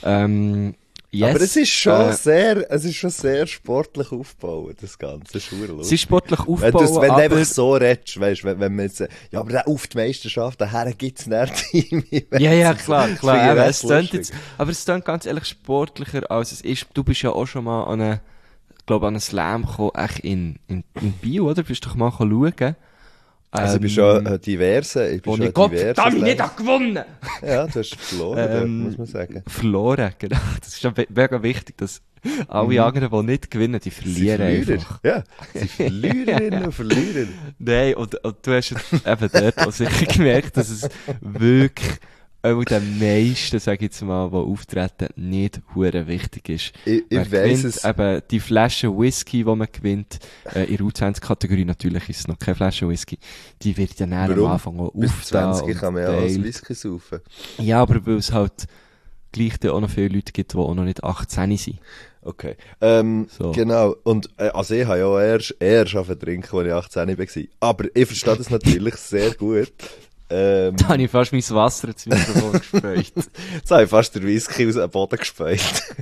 Ähm, yes, Aber es ist schon äh, sehr, es ist schon sehr sportlich aufgebaut, das Ganze. Das ist verdammt es ist lustig. sportlich Wenn aufgebaut, du, wenn du aber... einfach so redest, weißt, wenn, wenn man jetzt, äh, ja, aber dann auf die Meisterschaft, daher gibt's ein Team. Ja, ja, klar, klar. finde ich Eben, recht es tönt lustig. jetzt, aber es klingt ganz ehrlich sportlicher, als es ist. Du bist ja auch schon mal an eine, glaube an einen Slam gekommen, echt in, in, in Bio, oder? Bist doch mal schauen. Also, ich bin Ähm, schon äh, diverse, ich bin wo schon ich Gott diverse verdammt nicht Slams. habe gewonnen! Ja, du hast verloren, dort, Ähm, muss man sagen. Verloren, genau. Das ist ja we- mega wichtig, dass alle anderen, die nicht gewinnen, die Sie verlieren verlieren. einfach. Ja, sie verlieren und verlieren. Nein, und, und du hast jetzt eben dort auch sicher gemerkt, dass es wirklich auch den meisten, sag ich jetzt mal, die auftreten, nicht hure wichtig ist. Ich, Wer ich weiss gewinnt, es. eben die Flasche Whisky, die man gewinnt, äh, in der U zwanzig-Kategorie natürlich ist es noch keine Flasche Whisky, die wird dann am Warum? Anfang auch Bis aufgetan zwanzig und kann man ja auch als teilt. Whisky saufen. Ja, aber weil es halt gleich dann auch noch viele Leute gibt, die auch noch nicht achtzehn sind. Okay. Ähm, So. Genau. Und, äh, also ich habe ja auch erst, erst angefangen zu trinken, als ich achtzehn war. Aber ich verstehe das natürlich sehr gut. Ähm, Da habe ich fast mein Wasser ins Mikrofon gespeut. Jetzt habe ich fast den Whisky aus dem Boden gespeut.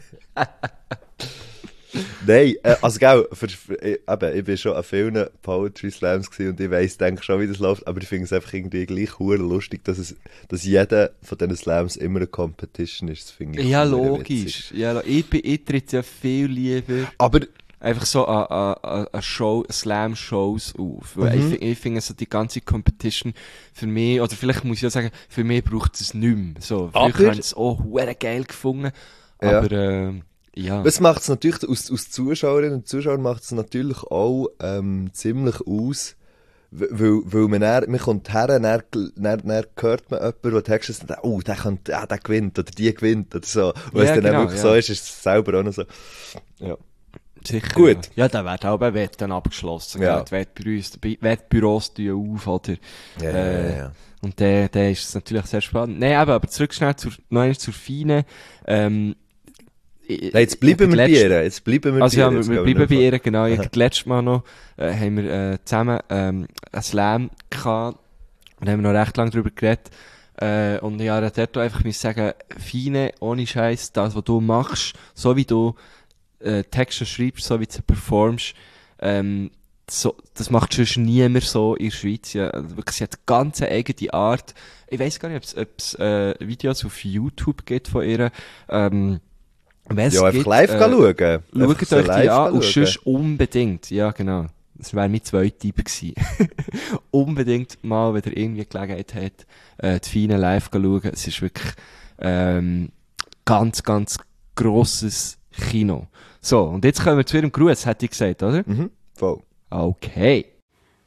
Nein, äh, also gell, für, für, ich, eben, ich bin schon an vielen Poetry Slams gewesen und ich weiss, denke schon, wie das läuft, aber ich finde es einfach irgendwie gleich hure lustig, dass es, dass jeder von diesen Slams immer eine Competition ist. Das finde ich Ja, hure witzig. logisch. Ja, lo- ich, bin- ich tritt ja viel lieber Aber, einfach so an, an, an, an Show, Slam-Shows auf. Weil Mhm. ich, fi- ich finde so die ganze Competition für mich, oder vielleicht muss ich auch sagen, für mich braucht es nicht mehr. So, früher Aber- habe ich es auch hure geil gefunden, Ja. aber, ähm, ja. es macht es natürlich, aus, aus Zuschauerinnen und Zuschauern macht es natürlich auch ähm, ziemlich aus, w- weil, weil man dann, man kommt her, dann, dann, dann hört man jemanden, der Text ist, oh, der, könnte, ja, der gewinnt, oder die gewinnt, oder so. Und wenn Ja, es dann genau, auch wirklich ja. so ist, ist es selber auch noch so. Ja. Sicher. Gut. Ja, dann wird auch bei Wetten abgeschlossen. Ja. Ja. Die Wettbüros, die Wettbüros tun auf, oder? Ja, Äh, ja, ja. Und dann, dann ist es natürlich sehr spannend. Nein, aber, aber zurück schnell zur, noch einmal zur Fine. Ähm, Nein, jetzt bleiben wir bei ihr, jetzt bleiben wir Also bei ja, ihr. wir, Jetzt wir gehen bleiben nicht bei vor- ihr, genau. Ich, Aha. das letzte Mal noch äh, haben wir äh, zusammen ähm, einen Slam gehabt und haben wir noch recht lange darüber geredet. Äh, und ja, er hat dort einfach müssen sagen, Fine, ohne Scheiß, das, was du machst, so wie du äh, Texte schreibst, so wie du sie performst, ähm, so, das macht schon niemand so in der Schweiz. Ja. Also wirklich, sie hat ganz eine eigene Art. Ich weiss gar nicht, ob es äh, Videos auf YouTube gibt von ihr. Ähm, wenn es Ja, einfach gibt, live äh, schauen. Schaut Einfach so euch die live an und schauen. sonst unbedingt, ja genau, das wäre mein zweiter Tipp gewesen. Unbedingt mal, wenn ihr irgendwie Gelegenheit habt, äh, die Feine live schauen. Es ist wirklich ähm, ganz, ganz grosses Kino. So, und jetzt kommen wir zu ihrem Gruß, hätte ich gesagt, oder? Mhm, voll. Okay.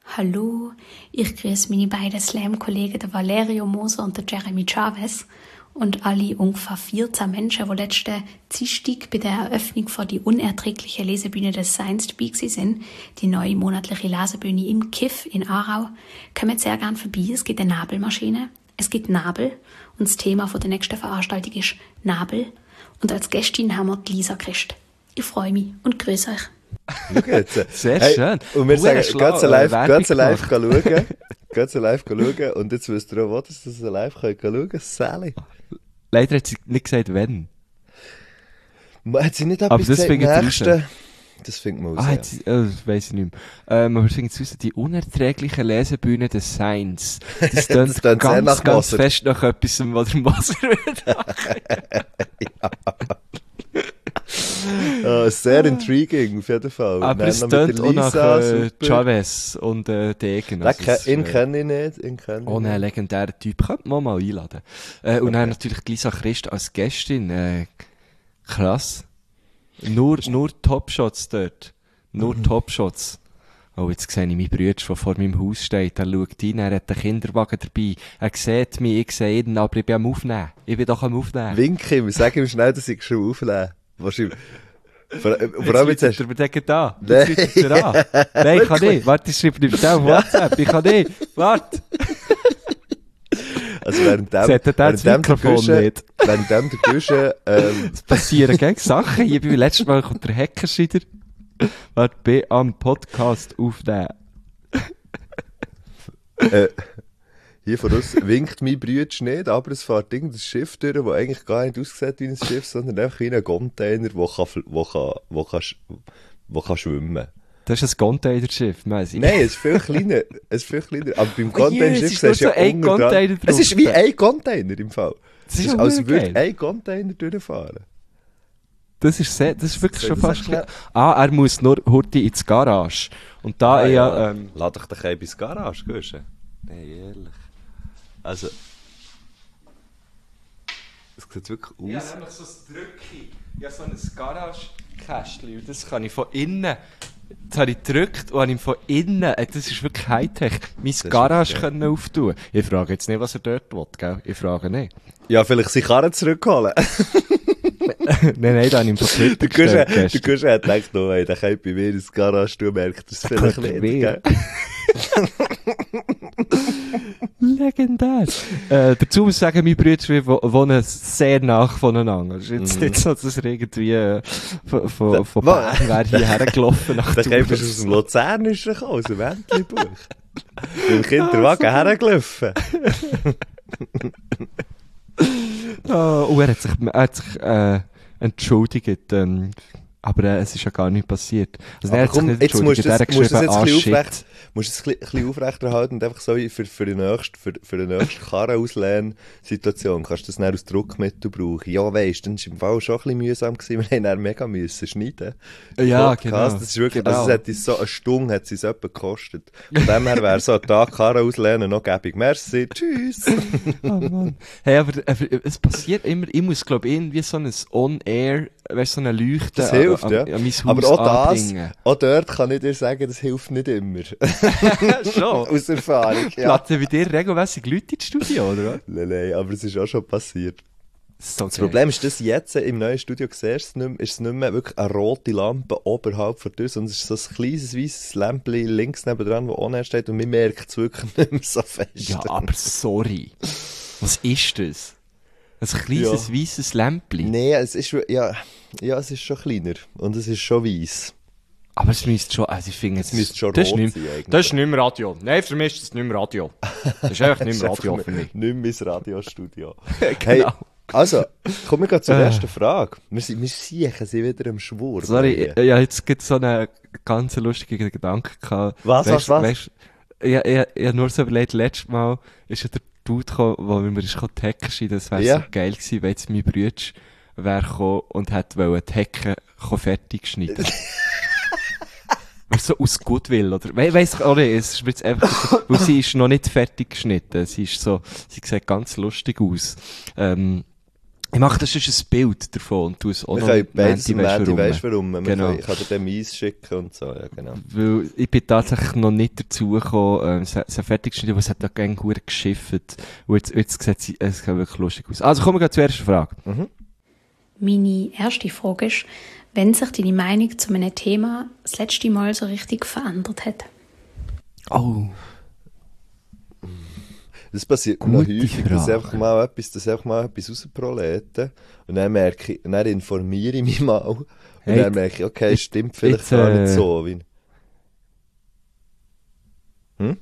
Hallo, ich grüße meine beiden Slam-Kollegen, der Valerio Moser und der Jeremy Chavez. Und alle ungefähr vierzehn Menschen, die letzten Dienstag bei der Eröffnung von die unerträgliche Lesebühne des Science dabei sind, die neue monatliche Lesebühne im Kiff in Aarau, kommen sehr gerne vorbei. Es gibt eine Nabelmaschine, es gibt Nabel und das Thema von der nächsten Veranstaltung ist Nabel. Und als Gästin haben wir die Lisa Christ. Ich freue mich und grüße euch. Schau jetzt. Sehr Hey, schön. Und wir sagen, Schlau, ganz live, äh, ganz Werbung live gemacht. schauen. Ganz live schauen. Und jetzt wisst ihr auch, wo dass das live schauen könnt. Sally. Leider hat sie nicht gesagt, wenn. Hat sie nicht Aber etwas das gesagt? findet ihr Nächste? Das findet man Ah, raus. hat sie, äh, das weiss ich nicht mehr. Ähm, aber ich finde es die unerträgliche Lesebühne des Seins. Das tönt Das tönt sehr ganz, nach ganz Moser. fest nach etwas, was der Moser würde. Ah, sehr intriguing, auf jeden Fall. Aber Dann es noch mit tönt der auch nach Lisa, äh, super. Chavez und äh, Degen. Nein, Also, es, ke- ihn äh, kenne ich nicht. Ihn kenne ich Oh, ein nicht. legendärer Typ. Könnte man mal einladen. Äh, und dann natürlich die Lisa Christ als Gästin. Äh, krass. Nur, nur Topshots dort. Nur Mhm. Topshots. Oh, jetzt sehe ich meinen Bruder, der vor meinem Haus steht. Er schaut rein, er hat einen Kinderwagen dabei. Er sieht mich, ich sehe ihn, aber ich bin am Aufnehmen. Ich bin doch am Aufnehmen. Wink ihm, sag ihm schnell, dass ich schon aufnehmen. Wahrscheinlich. Vor, äh, vor Jetzt allem jetzt läutet hast er mir den da. Nein. Jetzt läutet er an. Nein, ich kann nicht. Warte, ich schreibe ihm schnell auf WhatsApp. Ich kann nicht. Warte. also während dem, Sagt er das während dem Mikrofon Guschen- nicht? während dem der Guschen, ähm, Es passieren gell Sachen. Hier beim letzten Mal kommt der Hackerscheider. Warte, bin am Podcast aufnehmen. äh, hier von uns winkt mein Bruder nicht, aber es fährt irgendein Schiff durch, das eigentlich gar nicht aussieht wie ein Schiff, sondern einfach wie ein Container, der kann, fl- wo kann, wo kann, sch- wo kann schwimmen. Das ist ein Containerschiff, weiss ich. Nein, es ist viel kleiner. Es ist viel kleiner. Aber beim Oh je, Containerschiff es ist nur siehst du so ja ein unten dran- Container drauf. Es ist wie ein Container im Fall. Das Es ist ist, auch als geil. würde ein Container durchfahren. Das ist, sehr, das ist wirklich Soll schon ich das fast... erklären? Ah, er muss nur heute ins Garage. Und da Ah, ja... ja. Ähm, Lade ich dich ein bis Garage, Guschen. Nein, ehrlich. Also... Es sieht wirklich aus. Ja, nämlich so ein Drücki. Ja, so ein Garage-Kästchen. Und das kann ich von innen... Das habe ich gedrückt und habe ihm von innen... äh, Das ist wirklich Hightech. Mein ist Garage geil. können auftun. Ich frage jetzt nicht, was er dort will, gell? Ich frage nicht. Ja, vielleicht seine Karren zurückholen. nein, nein, da habe ich ihm von Twitter Der gestellt. Guschen, der gestern. Guschen hat gedacht, no, hey, der kommt bei mir ins Garage, du merkst das vielleicht Bei nicht. mir. Gell? Legendär. Äh, dazu muss ich sagen, mein Brüder wir wo- wohnen sehr nach voneinander. Es ist jetzt Mhm. nicht so, dass er irgendwie äh, von, von, von Wa- Bern wäre hierher gelaufen nach Der Tours. kommt aus dem Luzern, ist er gekommen, aus dem Entlebuch. Mit dem Kinderwagen hergelaufen. Ah, und er hat sich, er hat sich äh, entschuldigt, ähm, aber äh, es ist ja gar nicht passiert. Also, er Aber hat sich komm, nicht jetzt musst entschuldigt, du er das, hat musst du das geschrieben, jetzt ah, ein bisschen shit. aufrecht, musst du das ein bisschen aufrechterhalten und einfach so für, für die nächste, für, für die nächste Karren-Ausleihn-Situation kannst du das dann als Druckmittel brauchen. Ja, weisst, dann war im Fall schon ein bisschen mühsam gewesen, wir haben dann mega müssen schneiden. Ja, Podcast, genau. Das ist wirklich, genau. also es hat uns so eine Stunde hat es uns etwa gekostet. Von dem her wäre so ein Tag Karren auslehnen noch gäbig. Merci, tschüss. Oh Mann. Hey, aber, aber es passiert immer, ich muss glaube irgendwie so ein On-Air, weißt du, so eine Leuchte Das hilft, an, ja. an, an mein Haus Aber auch das, anbringen. auch dort kann ich dir sagen, das hilft nicht immer. Schon. Aus Erfahrung, ja. Laden bei dir regelmässig Leute ins Studio, oder was? Nein, nein, aber es ist auch schon passiert. So Das Problem ist, dass jetzt im neuen Studio siehst, nicht mehr, ist es nicht mehr wirklich eine rote Lampe oberhalb von dir, sondern es ist so ein kleines weißes Lämpchen links nebendran, das on steht und man merkt es wirklich nicht mehr so fest. Ja, aber sorry. Was ist das? Ein kleines Ja. weißes Lämpchen. Nein, es ist, schon- ja, ja, es ist schon kleiner und es ist schon weiß. Aber es müsste schon, also ich finde, Es müsste schon das ist rot nicht, sein eigentlich. das ist nicht mehr Radio. Nein, für mich ist das nicht mehr Radio. Das ist einfach nicht mehr Radio für mich. Nicht mehr mein Radiostudio. Genau. Hey, also, kommen wir gleich zur Äh. ersten Frage. Wir, sind- wir siechen sie wieder am Schwur. Sorry, ja, jetzt gibt es so einen ganz lustigen Gedanken gehabt. Was, was, was? Weißt, ich, ich, ich habe nur so überlegt, letztes Mal ist ja der Dude gekommen, wo mir ist gekommen, die Hecke schneiden. Das wäre Ja. so geil gewesen, wenn jetzt mein Bruder wäre gekommen und hätte wollen die Hecke fertig schneiden. Weißt du, so aus Goodwill, oder? We weiss ich auch nicht, es ist mir jetzt einfach, so- weil sie ist noch nicht fertig geschnitten. Sie ist so, sie sieht ganz lustig aus. Ähm, Ich mache das schon ein Bild davon und tue es auch Wir noch können beides Menti, am weisst Menti, warum. weisst du warum? Wir Genau. können, ich kann dir den Mais schicken und so, ja genau. Weil ich bin tatsächlich noch nicht dazu gekommen, ähm, es es fertig geschnitten, aber es hat ja gerne gut geschifft. Und jetzt, jetzt sieht es, es sieht wirklich lustig aus. Also kommen wir gleich zur ersten Frage. Mhm. Meine erste Frage ist, wenn sich deine Meinung zu einem Thema das letzte Mal so richtig verändert hat. Oh. Das passiert mir noch Gute häufig, dass Frage. einfach mal etwas, dass einfach mal etwas rausproleten und dann merke ich, und dann informiere ich mich mal und Hey, dann merke ich, okay, jetzt- stimmt vielleicht jetzt, gar nicht äh, so. Wie... Hm?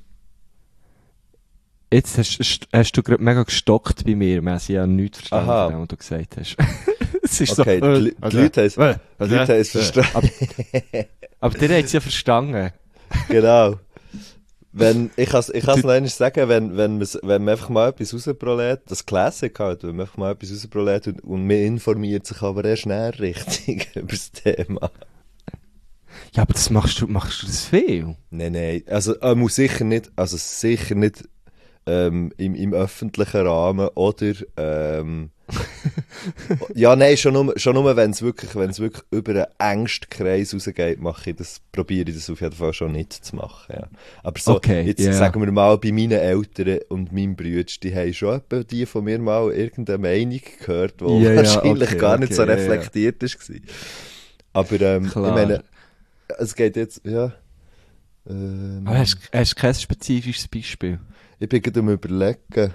Jetzt hast, hast du gerade mega gestockt bei mir. Wir haben ja nichts verstanden Aha. von dem, was du gesagt hast. Es ist Okay, so, die, die Leute haben es äh, die Leute haben es verstanden. Aber, aber der hat es ja verstanden. Genau. Wenn, ich kann es ich kann's noch einmal sagen, wenn, wenn, man's- wenn man einfach mal etwas rausprolet, das Classic halt, wenn man einfach mal etwas rausprolet und, und man informiert sich aber erst näher richtig über das Thema. Ja, aber das machst du, machst du das viel? Nein, nein, also er muss sicher nicht, also sicher nicht ähm, im, im öffentlichen Rahmen oder ähm, ja, nein, schon nur, schon nur wenn es wirklich, wenn's wirklich über einen engsten Kreis rausgeht, mache ich das, probiere ich das auf jeden Fall schon nicht zu machen. Ja. Aber so, Okay, jetzt ja. sagen wir mal, bei meinen Eltern und meinem Bruder, die haben schon etwa die von mir mal irgendeine Meinung gehört, die Ja, ja, wahrscheinlich okay, gar nicht so okay, ja, ja. reflektiert war. Aber ähm, ich Klar. meine, es geht jetzt, ja. Ähm, Aber hast, hast du kein spezifisches Beispiel? ich bin gerade am Überlegen.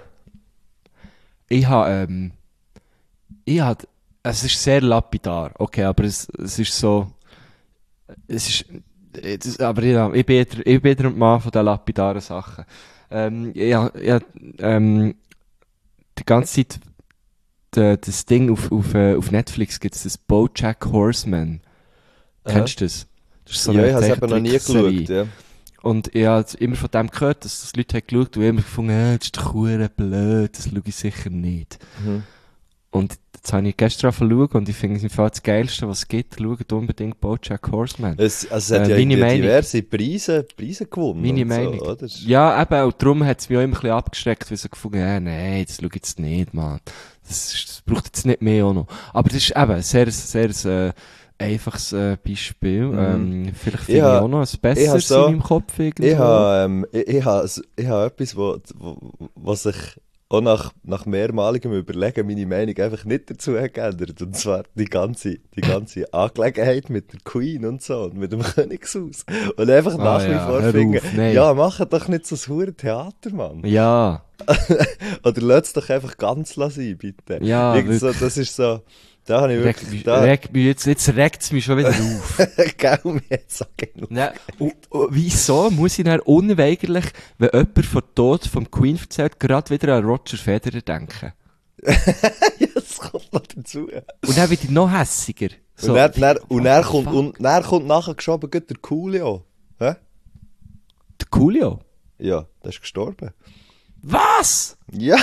Ich habe, ähm, ich habe, es ist sehr lapidar, okay, aber es, es ist so, es ist, es, aber ja, ich bin eher, ich bin eher ein Mann von den lapidaren Sachen. Ähm, ja, ja, ähm, die ganze Zeit, de, das Ding auf, auf, äh, auf Netflix gibt es das BoJack Horseman. Kennst du das? Das ist so ja, eine ich habe es eben noch nie Zeichentrickserie. geschaut. Ja. Und ich habe immer von dem gehört, dass das Leute haben geschaut und ich immer gefunden, äh, das ist doch verdammt blöd, das schaue ich sicher nicht. Mhm. Und jetzt habe ich gestern angefangen und ich finde es im Fall das Geilste, was es gibt. Schaut unbedingt BoJack Horseman. Es, also es hat Äh, ja meine irgendwie Meinung. diverse Preise, Preise gewonnen. Meine und Meinung. So, oder? Ja, eben, und darum hat es mich auch immer ein bisschen abgeschreckt, weil ich so gefunden habe, äh, nein, das schaue ich jetzt nicht, Mann. Das, ist, das braucht jetzt nicht mehr auch noch. Aber das ist eben ein sehr, sehr, äh, einfaches äh, Beispiel. Mhm. Ähm, vielleicht finde ich ha- auch noch ein ich ha besseres so- in meinem Kopf irgendwo. Ich habe ähm, ich, ich ha, ich ha etwas, wo, wo, was sich auch nach, nach mehrmaligem Überlegen meine Meinung einfach nicht dazu hat geändert. Und zwar die ganze, die ganze Angelegenheit mit der Queen und so und mit dem Königshaus. Und einfach Ah, nach wie ja, vor hör finden, auf, nein. ja, mach doch nicht so ein hure Theater, Mann. Ja, Oder lass es doch einfach ganz sein, bitte. Ja, Irgend so, das ist so, da habe ich regt wirklich, mich, da, regt mich jetzt, jetzt regt es mich schon wieder auf. gell, mir jetzt so genug. Ja, und, und wieso muss ich dann unweigerlich, wenn jemand von Tod vom Queen erzählt, gerade wieder an Roger Federer denken? Ja, das kommt noch dazu. Und dann wird ich noch hässiger. So, und dann, dann, und dann what the kommt, fuck? und dann kommt nachher geschoben gerade der Coolio. Hä? Der Coolio? Ja, der ist gestorben. Was? Ja,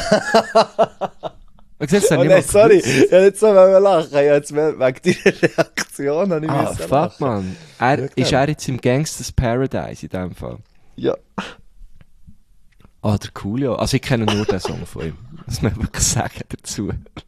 Ich sehe es dann oh nicht nein, mal sorry, gewusst. ich wollte nicht so lachen. Ich jetzt mehr wegen deiner Reaktion habe ich Ah, müssen fuck, lachen. man. Er, Ja, ist klar. er jetzt im Gangsters Paradise in dem Fall? Ja. Ah, der Coolio. Also ich kenne nur den Song von ihm. Das muss man wirklich sagen dazu.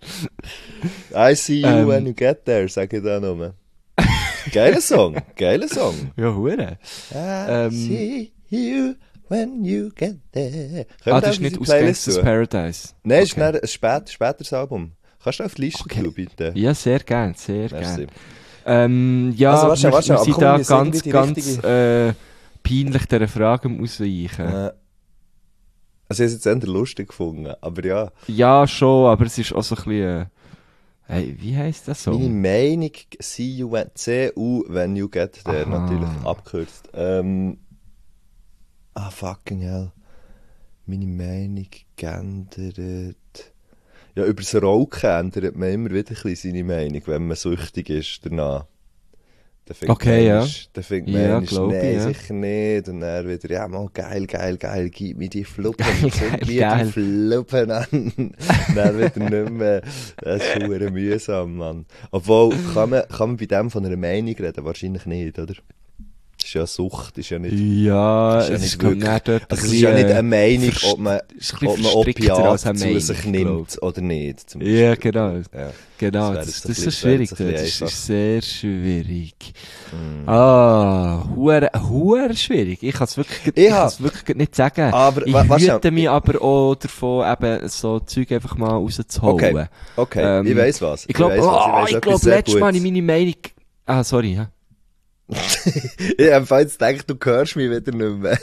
I see you Ähm. when you get there, sage ich da nochmal. Geiler Song, geiler Song. Ja, hure. I Ähm. see you when you get there. Können Ah, wir das ist auf nicht unsere aus Playlist Gangsters tun? Paradise. Nein, es ist Okay. dann ein spät, späteres Album. Kannst du auf die Liste Okay. tun, bitte? Ja, sehr gern, sehr Merci. gern. Ähm, ja, Also, warte, wir, warte, wir aber sind komm, da wir sind ganz, irgendwie die ganz richtige- äh, peinlich dieser Frage am Ausweichen. Äh, also ich habe es jetzt eher lustig gefunden, aber ja. Ja, schon, aber es ist auch so ein bisschen... Äh, hey, wie heisst das so? Meine Meinung, see you when, C U when you get there, Aha. natürlich abgekürzt. Ähm, ah, fucking hell. Meine Meinung geändert. Ja, über das Rauchen ändert man immer wieder ein bisschen seine Meinung, wenn man süchtig ist danach. Dann findet Okay, man ja. einmal- Dann findet Ja, man, glaub ich, nein, ja. sicher nicht. Und dann wieder, ja, mal geil, geil, geil, gib mir die Fluppen, Geil, zünd geil, mir geil. die Fluppen an. Dann wieder nicht mehr. Das ist verdammt mühsam, Mann. Obwohl, kann man, kann man bei dem von einer Meinung reden? Wahrscheinlich nicht, oder? ist ja Sucht, ist ja nicht... Ja, ist ja es nicht ist glaub, wirklich- nicht dort Also ein es ist ja nicht bisschen, eine Meinung, verst- ob man, ist ein bisschen ob man verstrickter Opiat als eine zu Meinung, sich glaub. nimmt oder nicht. Zum Ja, Beispiel. genau. Ja. Genau, Das das, wäre das, jetzt ein ist bisschen- schwierig. das wäre Das jetzt ein ist, bisschen ist sehr schwierig. Mm. Ah, hure, hure schwierig. Ich kann es wirklich, Ich ich ha- kann's wirklich nicht sagen. Aber, Ich wa- was hüte mich aber auch davon, eben so Zeug einfach mal rauszuholen. Okay, okay, Ähm, ich weiss was. Ich glaube, weiss was. oh, weiss ich etwas glaube, sehr letztes Mal Gutes. in meine Meinung... Ah, sorry, ja. Ich habe jetzt gedacht, du hörst mich wieder nicht mehr.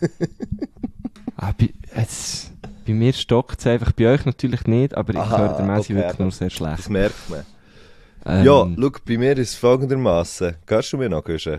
Ah, bei, jetzt, bei mir stockt es einfach, bei euch natürlich nicht, aber ich Aha, höre den Messi okay, wirklich aber nur sehr Das schlecht. merkt man. Ähm, Ja, schau, bei mir ist es folgendermaßen. Hörst du mich noch, Güsche?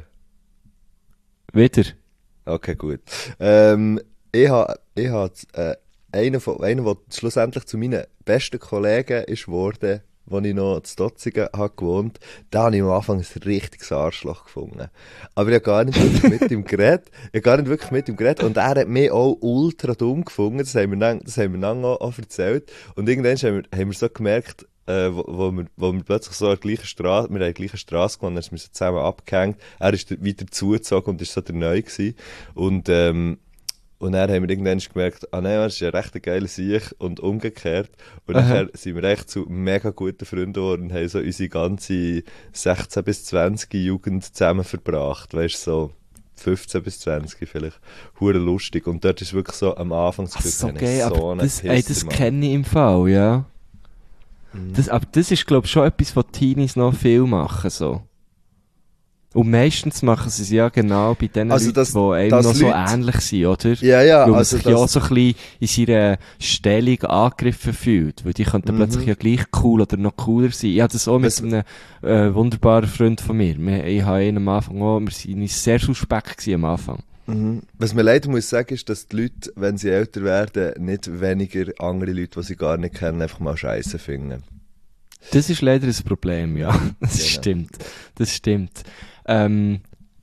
Wieder? Okay, gut. Ähm, ich habe ich ha, äh, einen, von, einen, der schlussendlich zu meinen besten Kollegen ist geworden, als ich noch zu Dotzingen habe gewohnt, da habe ich am Anfang ein richtiges Arschloch gefunden. Aber ich habe gar nicht wirklich mit ihm geredet. Ich habe gar nicht wirklich mit ihm geredet. Und er hat mich auch ultra dumm gefunden. Das haben wir dann, das haben wir dann auch, auch erzählt. Und irgendwann haben wir, haben wir so gemerkt, äh, wo, wo, wir, wo wir plötzlich so an der gleichen Straße, wir haben die gleiche Straße gewonnen, dann sind wir so zusammen abgehängt. Er ist wieder zugezogen und ist so der Neu gewesen. Und, ähm, Und dann haben wir irgendwann gemerkt, ah nein, das ist ja recht ein geiler Sieg und umgekehrt. Und Aha. dann sind wir echt zu mega guten Freunden geworden und haben so unsere ganze sechzehn bis zwanzig Jugend zusammen verbracht. Weißt du, so fünfzehn bis zwanzig vielleicht. Hure lustig. Und dort ist wirklich so am Anfang Ach so, Gefühl, geil, so aber einen das, ey, das Pisser, Mann. kenne ich im Fall, ja. Das, aber das ist, glaube ich, schon etwas, was Teenies noch viel machen, so. Und meistens machen sie es ja genau bei den Also Leuten, das- die einem das noch so Leute- ähnlich sind, oder? Ja, ja, Weil man also sich ja auch das, so ein bisschen in seiner Stellung angegriffen fühlt. Weil die könnten Mhm. plötzlich ja gleich cool oder noch cooler sein. Ich hatte das auch mit Was- einem äh, wunderbaren Freund von mir. Wir, ich habe ihn am Anfang auch, wir waren uns sehr suspekt gewesen am Anfang. mhm. Was man leider muss sagen, ist, dass die Leute, wenn sie älter werden, nicht weniger andere Leute, die sie gar nicht kennen, einfach mal Scheiße finden. Das ist leider ein Problem, ja. Das Genau. stimmt. Das stimmt. Ähm,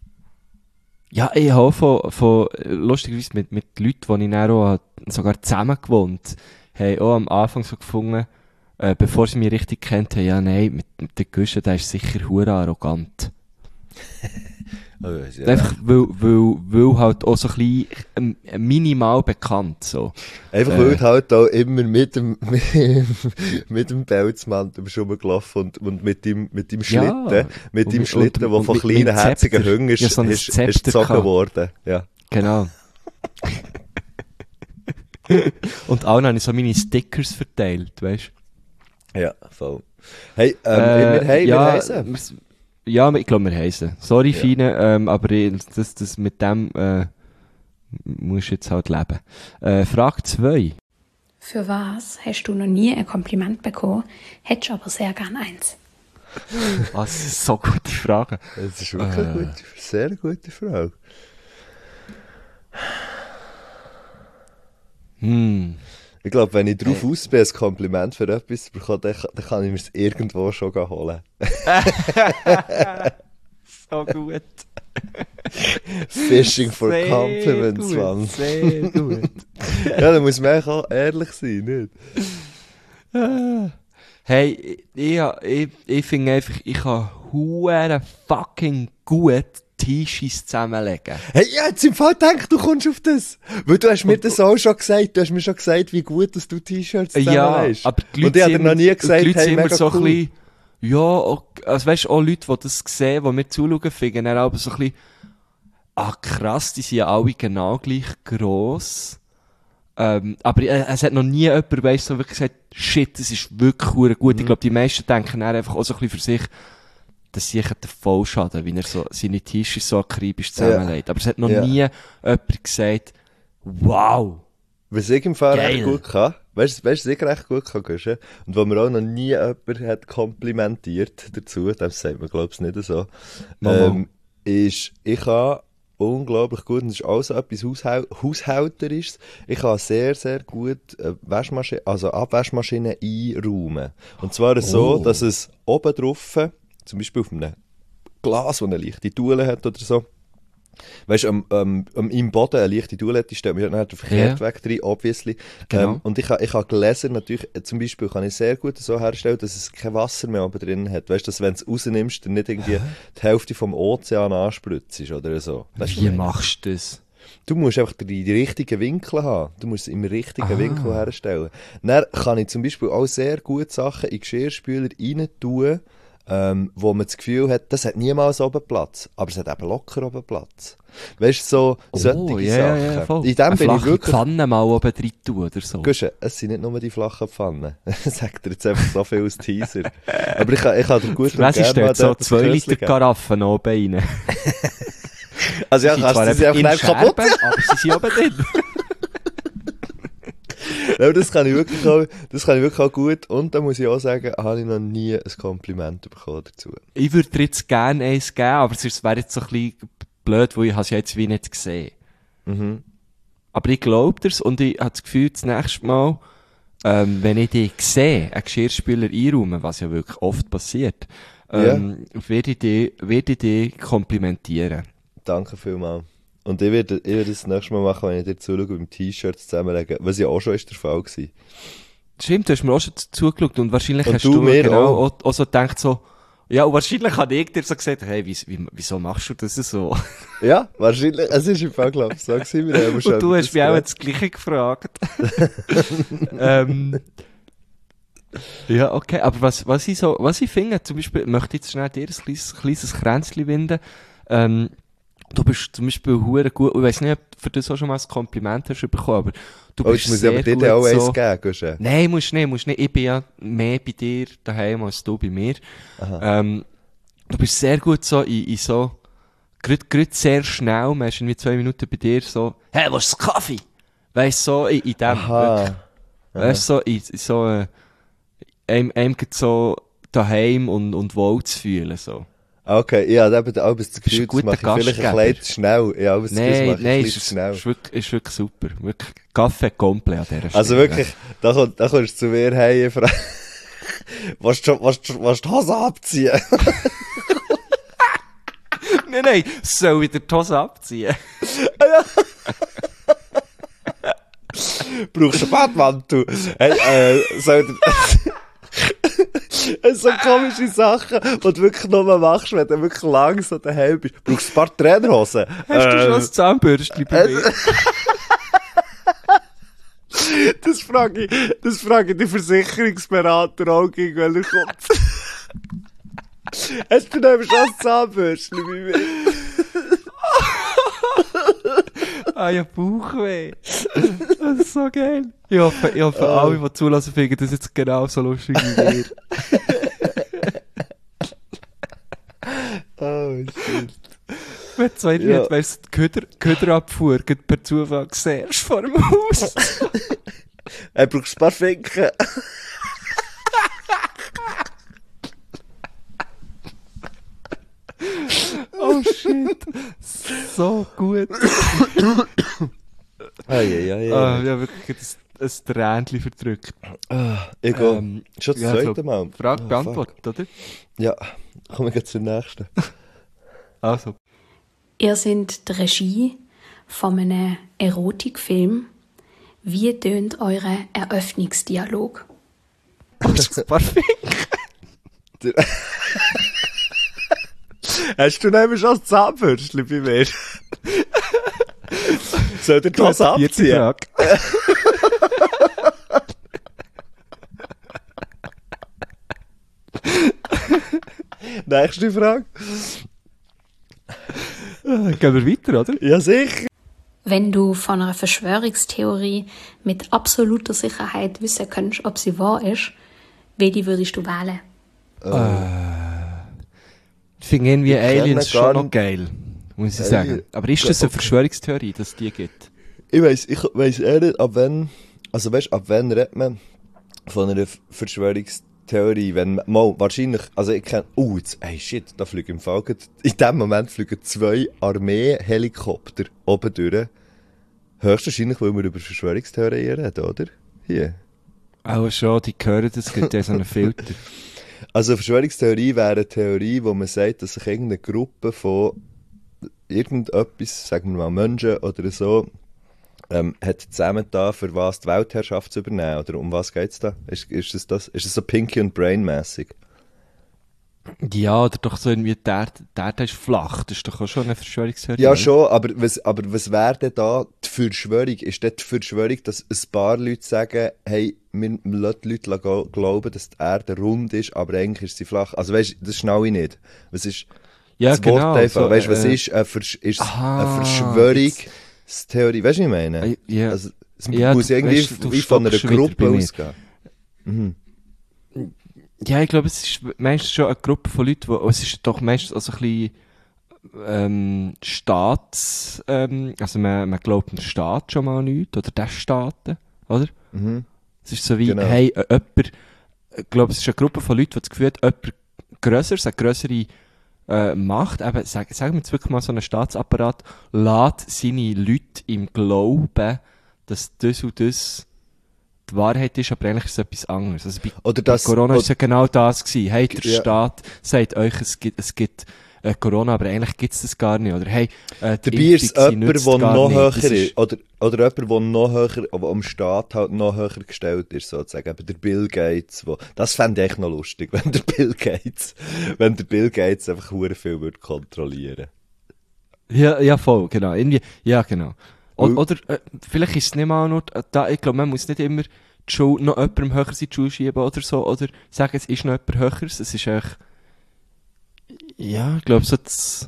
ja, ich habe auch von, von, lustigerweise mit, mit Leuten, die ich dann auch sogar zusammen gewohnt habe, auch am Anfang so gefunden, äh, bevor sie mich richtig kennt haben, ja, nein, mit, mit der Güsche, der ist sicher hure arrogant. Also, ja. Einfach, weil, weil, weil halt auch so ein bisschen ähm, minimal bekannt, so. Einfach Äh. weil du halt auch immer mit dem, mit dem Pelzmantel bist rumgelaufen und, und mit dem, mit dem Ja. Schlitten, mit Und dem mit- Schlitten, und- der und von mit- kleinen, mit herzigen Zepter. Hüngern ist, Ja, so ein ist, ist Zepter gezogen gehabt. worden. Ja. Genau. Und allen habe ich so meine Stickers verteilt, weißt du? Ja, voll. Hey, ähm, Äh, wir, hey, ja, wir heissen. wir's- Ja, ich glaube, wir heißen. Sorry, Ja. Feine, ähm, aber ich, das, das mit dem äh, musst du jetzt halt leben. Äh, Frage zwei. Für was hast du noch nie ein Kompliment bekommen, hättest aber sehr gern eins? Ah, das ist so eine gute Frage. Das ist wirklich eine Äh. gute, sehr gute Frage. Hm. Ich glaube, wenn ich drauf aus bin, ein Kompliment für etwas zu bekommen, dann, dann kann ich mir es irgendwo schon holen. So gut. Fishing for Sehr Compliments, gut, Mann. Sehr gut. Ja, da muss man eigentlich auch ehrlich sein, nicht? Hey, ich, ich, ich finde einfach, ich kann hure fucking gut T-Shirts zusammenlegen. Hey, ich hätte im Fall gedacht, du kommst auf das. Weil du hast mir Und- das auch schon gesagt. Du hast mir schon gesagt, wie gut dass du T-Shirts Ja, zusammenlegst. aber die Und ich habe dir sind noch nie immer- gesagt, die Leute hey, sind immer mega so ein cool. bisschen, ja, ok- also weißt du, auch Leute, die das sehen, die mir zuschauen, finden dann aber so ein bisschen, ah krass, die sind ja alle genau gleich gross. Ähm, aber äh, es hat noch nie jemand, weißt, so wirklich gesagt, shit, das ist wirklich hure gut. Mhm. Ich glaube, die meisten denken dann einfach auch so ein bisschen für sich, dass sie den Vollschaden, wie er so seine T-Shirts so akribisch zusammenlegt. Aber es hat noch Ja. nie jemand gesagt, wow. Was ich im Fall Geil. recht gut kann, weißt du, was ich recht gut kann, Guschen? Und wo mir auch noch nie jemand hat komplimentiert dazu, das sagt man, glaube ich, nicht so, Mal, ähm, ist, ich kann unglaublich gut, und das ist auch so etwas Haushau Haushälterisches, ich kann sehr, sehr gut äh, Waschmaschine, also Abwaschmaschinen einräumen. Und zwar so, Oh. dass es oben drauf, zum Beispiel auf einem Glas, das eine leichte Tule hat oder so, Weißt du, am, am, am, im Boden eine leichte Toilette stellt man ja den Verkehrtweg rein, obviously. Genau. Ähm, und ich habe ich ha gelesen, natürlich, äh, zum Beispiel kann ich sehr gut so herstellen, dass es kein Wasser mehr oben drin hat. Weißt du, dass wenn du es rausnimmst, dann nicht irgendwie die Hälfte vom Ozean anspritzt oder so. Weißt du, Wie was ich meine? machst du das? Du musst einfach die, die richtigen Winkel haben. Du musst es im richtigen Ah. Winkel herstellen. Dann kann ich zum Beispiel auch sehr gut Sachen in Geschirrspüler rein tun, ähm, wo man das Gefühl hat, das hat niemals oben Platz. Aber es hat eben locker oben Platz. Weißt du, so solche ja, Sachen. ja, voll. In dem Eine bin ich flache wirklich... Pfanne mal oben drin tun oder so. Guschen, es sind nicht nur die flachen Pfannen. Sagt dir jetzt einfach so viel als Teaser. Aber ich kann, ich kann dir gut Das ist dort so dort zwei ein Liter Kösschen Karaffen oben rein. Also ja, Sie kannst zwar du sie einfach einfach in nicht kaputt. Scherben, aber sie sind oben drin. Aber das kann ich wirklich auch, das kann ich wirklich auch gut. Und da muss ich auch sagen, habe ich noch nie ein Kompliment bekommen dazu. Ich würde dir jetzt gerne eins geben, aber es wäre jetzt so ein bisschen blöd, weil ich es ja jetzt wie nicht gesehen. Mhm. Aber ich glaube dir's und ich habe das Gefühl, das nächste Mal, ähm, wenn ich dich sehe, einen Geschirrspüler einräumen, was ja wirklich oft passiert, ähm, werde ich dich, werde ich dich komplimentieren. Danke vielmals. Und ich werde, ich werde das nächste Mal machen, wenn ich dir zuschaue, beim T-Shirt zusammenlegen, was ja auch schon ist der Fall war. Stimmt, du hast mir auch schon zugeschaut und wahrscheinlich Und hast du du, mir genau auch. auch, auch so gedacht so, ja, und wahrscheinlich habe ich dir so gesagt, hey, wie, wie, wieso machst du das so? Ja, wahrscheinlich. Es ist im Fall, glaube ich, so gewesen. Wir haben schon Und du über hast das mich auch geredet. das Gleiche gefragt. ähm, ja, okay, aber was, was ich so, was ich finde, zum Beispiel, möchte ich jetzt schnell dir ein kleines, kleines Kränzchen winden, ähm, du bist zum Beispiel hure gut, ich weiss nicht, ob du für das auch schon mal ein Kompliment hast bekommen, aber du Oh, bist jetzt muss ich sehr aber dir gut dann auch so, eins geben, Guschen. Nein, musst nicht, musst nicht. Ich bin ja mehr bei dir daheim als du bei mir. Ähm, du bist sehr gut so in, in so, grad, grad sehr schnell, man ist irgendwie zwei Minuten bei dir so, hey, was ist Kaffee? Weißt du, so in, in dem, wirklich. Aha. Weißt du, so, in, in so, äh, einem, einem geht so daheim und, und wohl zu fühlen, so. Okay, ja, da habe ich auch das ein Gefühl, das guter mache ich vielleicht ein Gastgeber. bisschen zu schnell. Ja, aber das Gefühl, das Nein, mache ich nein, ein ist, bisschen zu schnell. ist, wirklich, ist wirklich super. Wirklich, Kaffee komplett an dieser Stelle. Also wirklich, da, komm, da kommst du zu mir hey, Frau. Was du was, was die Hose abziehen? Nein, nein, soll wieder die Hose abziehen. Brauchst du einen Badmantel? Hey, äh, soll der... so komische Sachen, die du wirklich nur machst, wenn du wirklich lang so daheim bist. Brauchst du ein paar Trainerhosen? Hast du Ähm, schon ein Zahnbürstchen bei mir? Das frage ich, das frage ich den Versicherungsberater auch gegen, weil er kommt. Hast du nämlich schon ein Zahnbürstchen bei mir? Ah ja, Bauchweh. Das ist so geil. Ich hoffe, ich hoffe alle, die zulassen, finden das jetzt genau so lustig wie wir. Oh, shit. Wenn du zwei Ja. nicht weißt, die Köder, Köderabfuhr geht per Zufall siehst vor dem Haus. Er brauchst ein paar Finken. Oh shit. So gut. Ai, ai, ai, Ah, ai. ja, wirklich ein, ein Tränchen verdrückt. Ich gehe. Ähm, Schon das ja, zweite so, Mal. Frage Oh, beantwortet, oder? fuck. Ja, kommen wir jetzt zur nächsten. Also. Ihr seid die Regie von einem Erotikfilm. Wie tönt eure Eröffnungsdialog? Ein paar Finger. Hast du nämlich schon ein Zahnbürstchen bei mir? Soll der das Vierte abziehen? Frage. Nächste Frage. Gehen wir weiter, oder? Ja, sicher. Wenn du von einer Verschwörungstheorie mit absoluter Sicherheit wissen könntest, ob sie wahr ist, welche würdest du wählen? Ich finde irgendwie Ich kenne Aliens gar schon noch nicht- geil, muss ich Alien- sagen. Aber ist das eine Okay. Verschwörungstheorie, dass es die gibt? Ich weiss, ich weiss eher nicht, ab wann, also weißt, ab wann redet man von einer F- Verschwörungstheorie, wenn man, mal, wahrscheinlich, also ich kenne, oh, jetzt, ey, shit, da fliegen im Fall, grad- in dem Moment fliegen zwei Armee-Helikopter oben durch. Höchstwahrscheinlich, weil wir über Verschwörungstheorien reden, oder? Hier. Auch schon, die hören, es gibt ja so einen Filter. Also Verschwörungstheorie wäre eine Theorie, wo man sagt, dass sich irgendeine Gruppe von irgendetwas, sagen wir mal Menschen oder so, ähm, hat zusammen da, für was die Weltherrschaft zu übernehmen? Oder um was geht es da? Ist, ist, es das? Ist es so Pinky und Brain-mässig? Ja, oder doch so irgendwie, der, der, der ist flach. Das ist doch auch schon eine Verschwörungstheorie. Ja, oder? schon, aber was, aber was wäre denn da die Verschwörung? Ist das die Verschwörung, dass ein paar Leute sagen, hey, wir lassen die Leute go- glauben, dass die Erde rund ist, aber eigentlich ist sie flach? Also weißt du, das schnell ich nicht. Was ist Ja, das genau. Wort einfach? So, Weißt du, was äh, ist, eine Versch- ist aha, eine Verschwörungstheorie? Weißt du, was ich meine? Äh, ja. Also, es Ja, muss du- irgendwie weißt du, du wie von einer stockst schon wieder Gruppe bei mir. ausgehen. Mhm. Ja, ich glaube, es ist meistens schon eine Gruppe von Leuten, wo, es ist doch meistens also ein bisschen ähm, Staats, ähm, also man, man glaubt den Staat schon mal nicht, oder der Staaten, oder? Mhm. Es ist so wie, Genau. hey, äh, jemand, ich glaube, es ist eine Gruppe von Leuten, die das Gefühl hat, jemand Grösseres, eine grössere äh, Macht, eben, sag, sagen wir jetzt wirklich mal so einen Staatsapparat, lässt seine Leute im Glauben, dass das und das die Wahrheit ist, aber eigentlich ist es etwas anderes. Also bei, Oder bei das, Corona oder, ist ja genau das gewesen. Hey, der Ja. Staat sagt euch, es gibt, es gibt äh, Corona, aber eigentlich gibt es das gar nicht. Oder hey, äh, die dabei ist es Impfung, sie jemand, nützt der gar noch nicht. höher Das ist. Oder, oder jemand, der noch höher, aber am Staat halt noch höher gestellt ist, sozusagen. Eben der Bill Gates. Wo, das fände ich echt noch lustig, wenn der Bill Gates, wenn der Bill Gates einfach hure viel würde kontrollieren. Ja, ja, voll, genau. Irgendwie, ja, genau. O Weil- oder äh, vielleicht ist es nicht mal nur da, ich glaube, man muss nicht immer die Schuld noch jemandem höher in die Schule schieben oder so, oder sagen, es ist noch jemand höheres, es ist echt, ja, ich glaube, so das,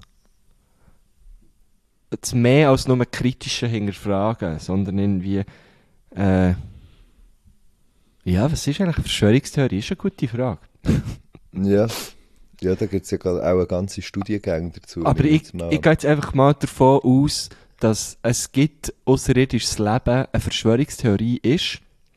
das mehr als nur kritische Hinterfragen, sondern irgendwie, äh, ja, was ist eigentlich eine Verschwörungstheorie? Ist eine gute Frage. Ja. Ja, da gibt es ja gerade auch eine ganze Studiengänge dazu. Aber wie ich, jetzt mal- ich gehe jetzt einfach mal davon aus, dass es gibt außerirdisches Leben eine Verschwörungstheorie ist.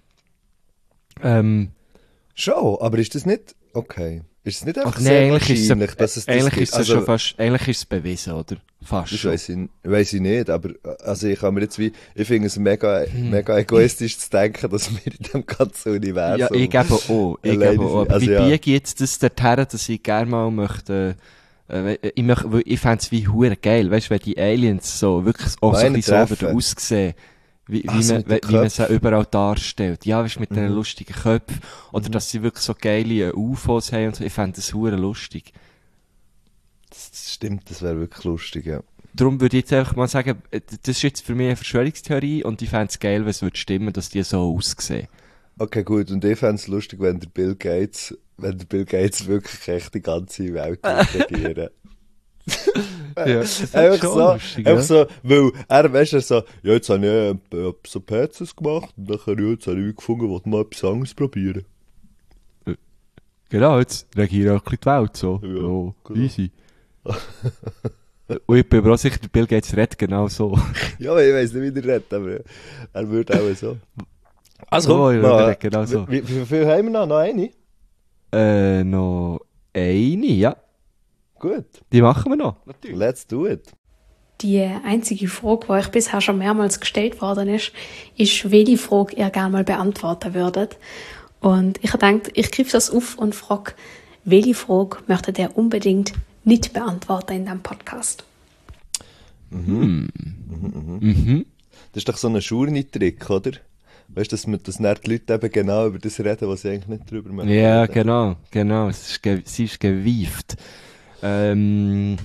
Ähm, Schon, aber ist das nicht... Okay. Ist es nicht einfach ach, sehr nein, eigentlich ist es, wahrscheinlich, dass es das eigentlich gibt? ist es Also, schon fast, eigentlich ist es bewiesen, oder? Fast Das schon. weiss ich, weiss ich nicht, aber also ich kann mir jetzt wie, ich finde es mega, Hm. mega egoistisch zu denken, dass wir in dem ganzen Universum... Ja, ich gebe auch, ich alleine gebe auch. sind. Aber Also, wie ja. biege ich jetzt das dorthin, dass ich gerne mal möchte, äh, ich möchte, weil ich fände es wie hure geil, weißt du, wenn die Aliens so wirklich auch so ein Meine bisschen so treffen. würden aussehen, wie, wie, Also man, mit den wie man sie Köpfen. überall darstellt. Ja, weißt du, mit diesen Mhm. lustigen Köpfen. Oder dass sie wirklich so geile U F Os haben und so. Ich fände das hure lustig. Das, das stimmt, das wäre wirklich lustig, ja. Darum würde ich jetzt einfach mal sagen, äh, das ist jetzt für mich eine Verschwörungstheorie und ich fände es geil, wenn es würde stimmen, dass die so aussehen. Okay, gut, und ich fände es lustig, wenn der Bill Gates, wenn der Bill Gates wirklich echt die ganze Welt regieren. Ja, das ist Einfach schon so, lustig, einfach ja. so, weil er, weißt du, so, ja, jetzt habe ich äh, so P Cs gemacht und dann habe ich, jetzt habe ich gefunden, wollte mal etwas anderes probieren. Genau, jetzt regieren auch ein bisschen die Welt so. Ja, Ja, genau. easy. Und ich bin aber auch sicher, der Bill Gates redet genau so. Ja, aber ich weiss nicht, wie der redet, aber er würde auch so. Also, Oh, ja, mal, der redet genau so. wie, wie viel haben wir noch? Noch eine? Äh, noch eine, ja. Gut, Die machen wir noch. Natürlich. let's do it. Die einzige Frage, die euch bisher schon mehrmals gestellt worden ist, ist, welche Frage ihr gerne mal beantworten würdet. Und ich habe gedacht, ich greife das auf und frage, welche Frage möchtet ihr unbedingt nicht beantworten in diesem Podcast? Mhm. Das ist doch so ein Schurni-Trick, oder? Weißt du, dass, man- dass dann die Leute eben genau über das reden, was sie eigentlich nicht drüber machen. Ja, genau, genau. Es ist ge sie ist gewieft. Ähm,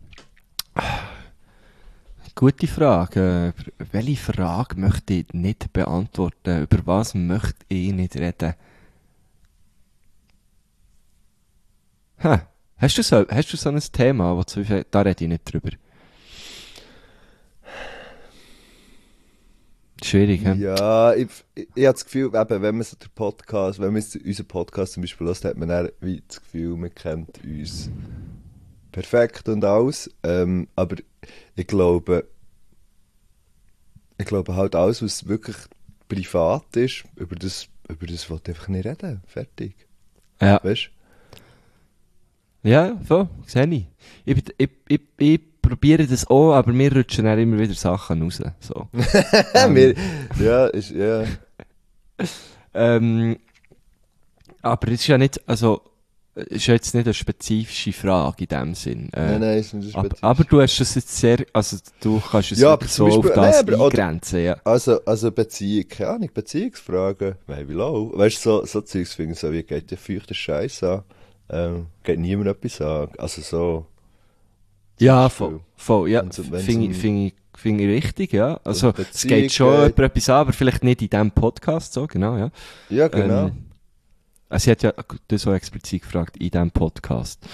gute Frage. Über welche Frage möchte ich nicht beantworten? Über was möchte ich nicht reden? Hä? Hast du so, hast du so ein Thema, wo du, da rede ich nicht drüber? Schwierig, hä? Ja, ich, ich, ich habe das Gefühl, eben, wenn man so den Podcast, wenn man jetzt unseren Podcast zum Beispiel hört, hat man dann wie das Gefühl, man kennt uns perfekt und alles. Ähm, aber ich glaube, ich glaube halt alles, was wirklich privat ist, über das, über das will ich einfach nicht reden. Fertig. Ja. Weißt Ja, so, sehe ich. Ich, bin- ich, ich, ich probiere das auch, aber mir rutschen dann immer wieder Sachen raus. So. du? Wir- ja, ist, ja. Ähm, aber es ist ja nicht, also, ist jetzt nicht eine spezifische Frage in dem Sinn. Äh, Nein, nein, ist nicht aber, spezifisch. aber du hast es jetzt sehr, also du kannst es Ja, ja, aber so zum auf Beispiel- das nein, aber- eingrenzen, ja. Also, also Beziehung, keine Ahnung, Beziehungsfragen, maybe low. Weißt du, so, so Zeugs finde ich so, wie geht der feuchte Scheiß an? Ähm, geht niemand etwas an? Also so. Ja, Beispiel. voll, voll, ja, Wenn's- wenn's finde um- ich, finde ich, finde ich richtig, ja. Also, um es Beziehung geht schon geht. über etwas an, aber vielleicht nicht in diesem Podcast, so, genau, ja. Ja, genau. Ähm, also, sie hat ja das so explizit gefragt, in diesem Podcast.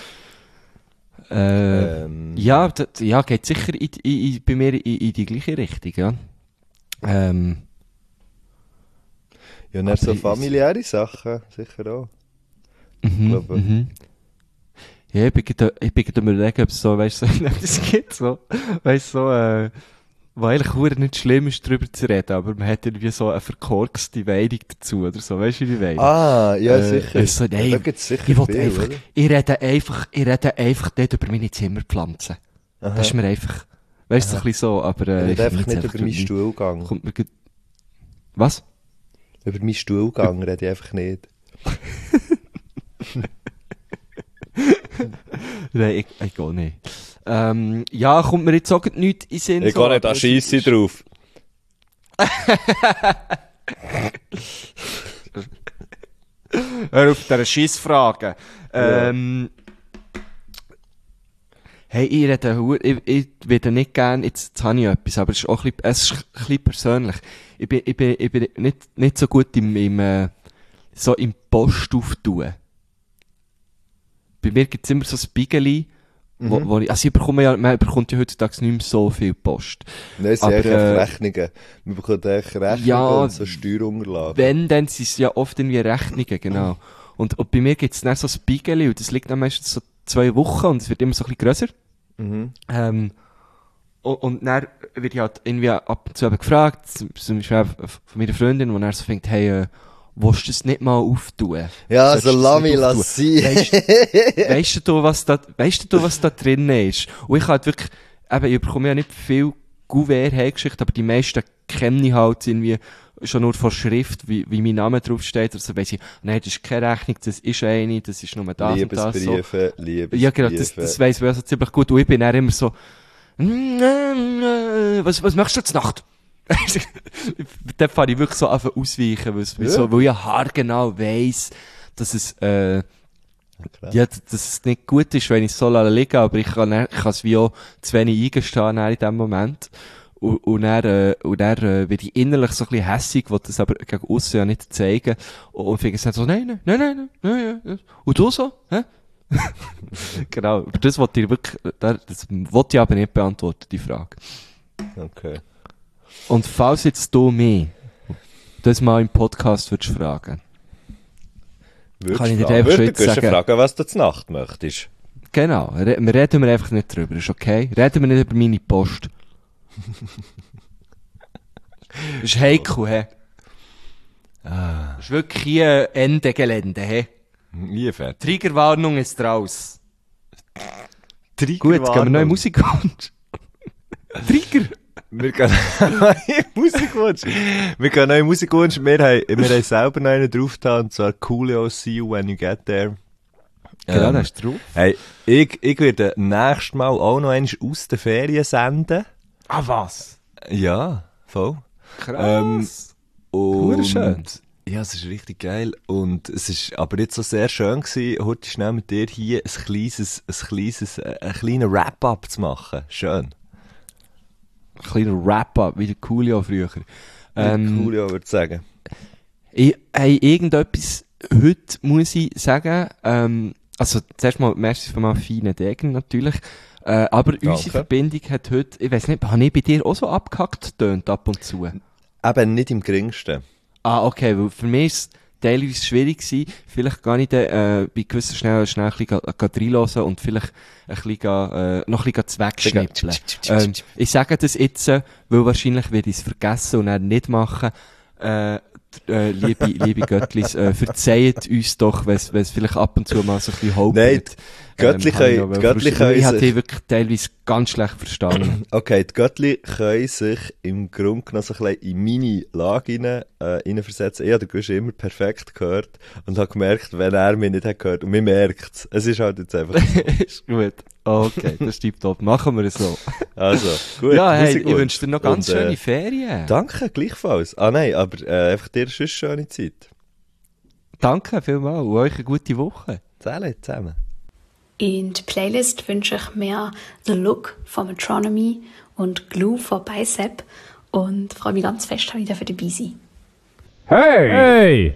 Äh, ähm, ja, d- ja, geht sicher in, in, in, bei mir in, in die gleiche Richtung, ja. Ähm, ja, und dann so aber ich- familiäre Sachen, sicher auch. mhm, glaube- mhm. Ja, ich bin gerade ich bin gerade am überlegen, ob es so, weißt du, so etwas gibt, so, weißt du, so, äh, wo eigentlich verdammt nicht schlimm ist, darüber zu reden, aber man hat irgendwie so eine verkorkste Meinung dazu, oder so, weißt du, wie ich meine? Ah, ja, Äh, sicher. also, nein, ja, da gibt's sicher Ich wollte viel, einfach, oder? ich rede einfach, ich rede einfach nicht über meine Zimmerpflanzen. Aha. Das ist mir einfach, weißt du, so ein bisschen so, aber, äh, Ich ich rede einfach finde nicht jetzt über meinen nicht- Stuhlgang. Kommt mir gut. Was? Über meinen Stuhlgang rede ich einfach nicht. Nein, ich, ich gehe nicht. Ähm, ja, kommt mir jetzt auch grad nichts in den Sinn. Ich so, gehe nicht aber an es Scheisse ist- drauf. Hör auf diese Scheissfragen. Ähm, hey, ich rede, hu- ich, ich würde nicht gerne, jetzt, jetzt habe ich etwas, aber es ist auch ein bisschen, es ist ein bisschen persönlich. Ich bin, ich bin, ich bin nicht, nicht so gut im, im, äh, so im Post auftun. Bei mir gibt es immer so ein Bigeli, wo, wo ich, also ich bekomme ja, man bekommt ja heutzutage nicht mehr so viel Post. Nein, es sind Aber, eigentlich äh, Rechnungen. Man bekommt eigentlich Rechnungen Ja, und so Steuerunterlagen. Wenn, dann sind es ja oft irgendwie Rechnungen, genau. Und, und bei mir gibt es dann so ein Bigeli, und das liegt dann meistens so zwei Wochen, und es wird immer so ein bisschen grösser. Mhm. Ähm, und, und dann wird ich halt irgendwie ab und zu eben gefragt, zum zum Beispiel auch von meiner Freundin, wo er so denkt, hey, äh, willst du das nicht mal auftun? Ja, Sollst also du das lass nicht mich auftun? lass sein. Weisst, weisst du, was da, weisst du, was da drin ist? Und ich halt wirklich, eben, ich bekomme ja nicht viel Gouverne hergeschickt, aber die meisten kenne ich halt irgendwie schon nur von Schrift, wie, wie mein Name draufsteht, also weiss ich, nein, das ist keine Rechnung, das ist eine, das ist nur das und das, so. Liebesbriefe, Liebesbriefe. Ja, genau, das, das weiss ich also ziemlich gut. Und ich bin dann immer so, was, was machst du jetzt Nacht? Dann fahre ich wirklich so einfach ausweichen, weil, es Ja. so, weil ich haargenau weiss, dass es, äh, Klar. ja, dass es nicht gut ist, wenn ich es so liegen, aber ich kann, dann- ich kann es wie auch zu wenig eingestehen dann in dem Moment. Und, und dann, äh, und dann äh, werde ich innerlich so ein bisschen hässig, will das aber gegen aussen ja nicht zeigen. Und, und finde es dann so, nein, nein, nein, nein, nein, nein. Und du so? Hä? Genau, aber das wollte ich wirklich, das das wollte ich aber nicht beantworten, die Frage. Okay. Und falls jetzt du mich das mal im Podcast würdest fragen, Würdest Kann ich dir fragen- einfach schon würdest jetzt du sagen? fragen, was du zur Nacht möchtest? genau, re wir reden wir einfach nicht drüber, ist okay? Reden wir nicht über meine Post. Das ist heikel, hä? Ah. Das ist wirklich hier Ende Gelände, hä? Nie fertig. Triggerwarnung ist raus. Gut, jetzt gehen wir neue Musikwunsch. Trigger! Wir gehen neue Musikwunsch. Wir gehen neue Musikwunsch. Wir haben, wir haben selber noch einen drauf getan, und zwar Coolio, See You When You Get There. Genau, Ähm, das ist drauf. Hey, ich, ich werde nächstes Mal auch noch einmal aus den Ferien senden. Ah, was? Ja, voll. Krass. Und schön. ja, es ist richtig geil. Und es ist aber jetzt so sehr schön gewesen, heute schnell mit dir hier ein kleines, ein kleines, äh, einen kleinen Wrap-up zu machen. Schön. Ein kleiner Wrap-up, wie der Coolio früher. Ähm, Cool, ja, würde ich sagen. Ich, hey, irgendetwas heute muss ich sagen, ähm, also zuerst mal, merci für mal feinen Degen natürlich, äh, aber Danke. unsere Verbindung hat heute, ich weiss nicht, habe ich bei dir auch so abgehackt tönt ab und zu? Eben nicht im geringsten. Ah, okay, weil für mich ist es teilweise schwierig gewesen, vielleicht gar nicht äh, bei gewissen schnell, schnell ein bisschen ga- ga reinhören und vielleicht ein bisschen, ga, äh, noch ein bisschen zweckschnippeln. Ähm, ich sage das jetzt, äh, weil wahrscheinlich werde ich es vergessen und dann nicht machen. Äh, äh, liebe, liebe Göttlis, äh, verzeiht uns doch, wenn es vielleicht ab und zu mal so ein bisschen holpert. Nein, die Göttli können, die Göttli können Ich habe sich- die wirklich teilweise ganz schlecht verstanden. Okay, die Göttli können sich im Grunde genommen so ein bisschen in meine Lage rein, äh, reinversetzen. Ich habe den Gusch immer perfekt gehört und habe gemerkt, wenn er mich nicht hat gehört. Und man merkt es. Es ist halt jetzt einfach so. Ist gut. Okay, das ist tipptopp. Machen wir es so. Also, gut. Ja, hey, Musik ich gut. wünsche dir noch ganz Und, äh, schöne Ferien. Danke, gleichfalls. Ah nein, aber äh, einfach dir eine schöne Zeit. Danke vielmals und euch eine gute Woche. Zählen zusammen. In die Playlist wünsche ich mir The Look von Metronomy und Glue von Bicep und freue mich ganz fest, wieder für dabei sein. Hey!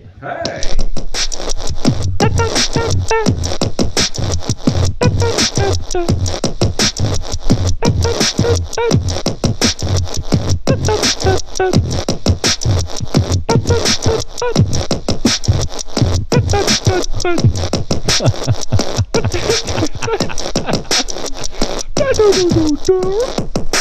Hey!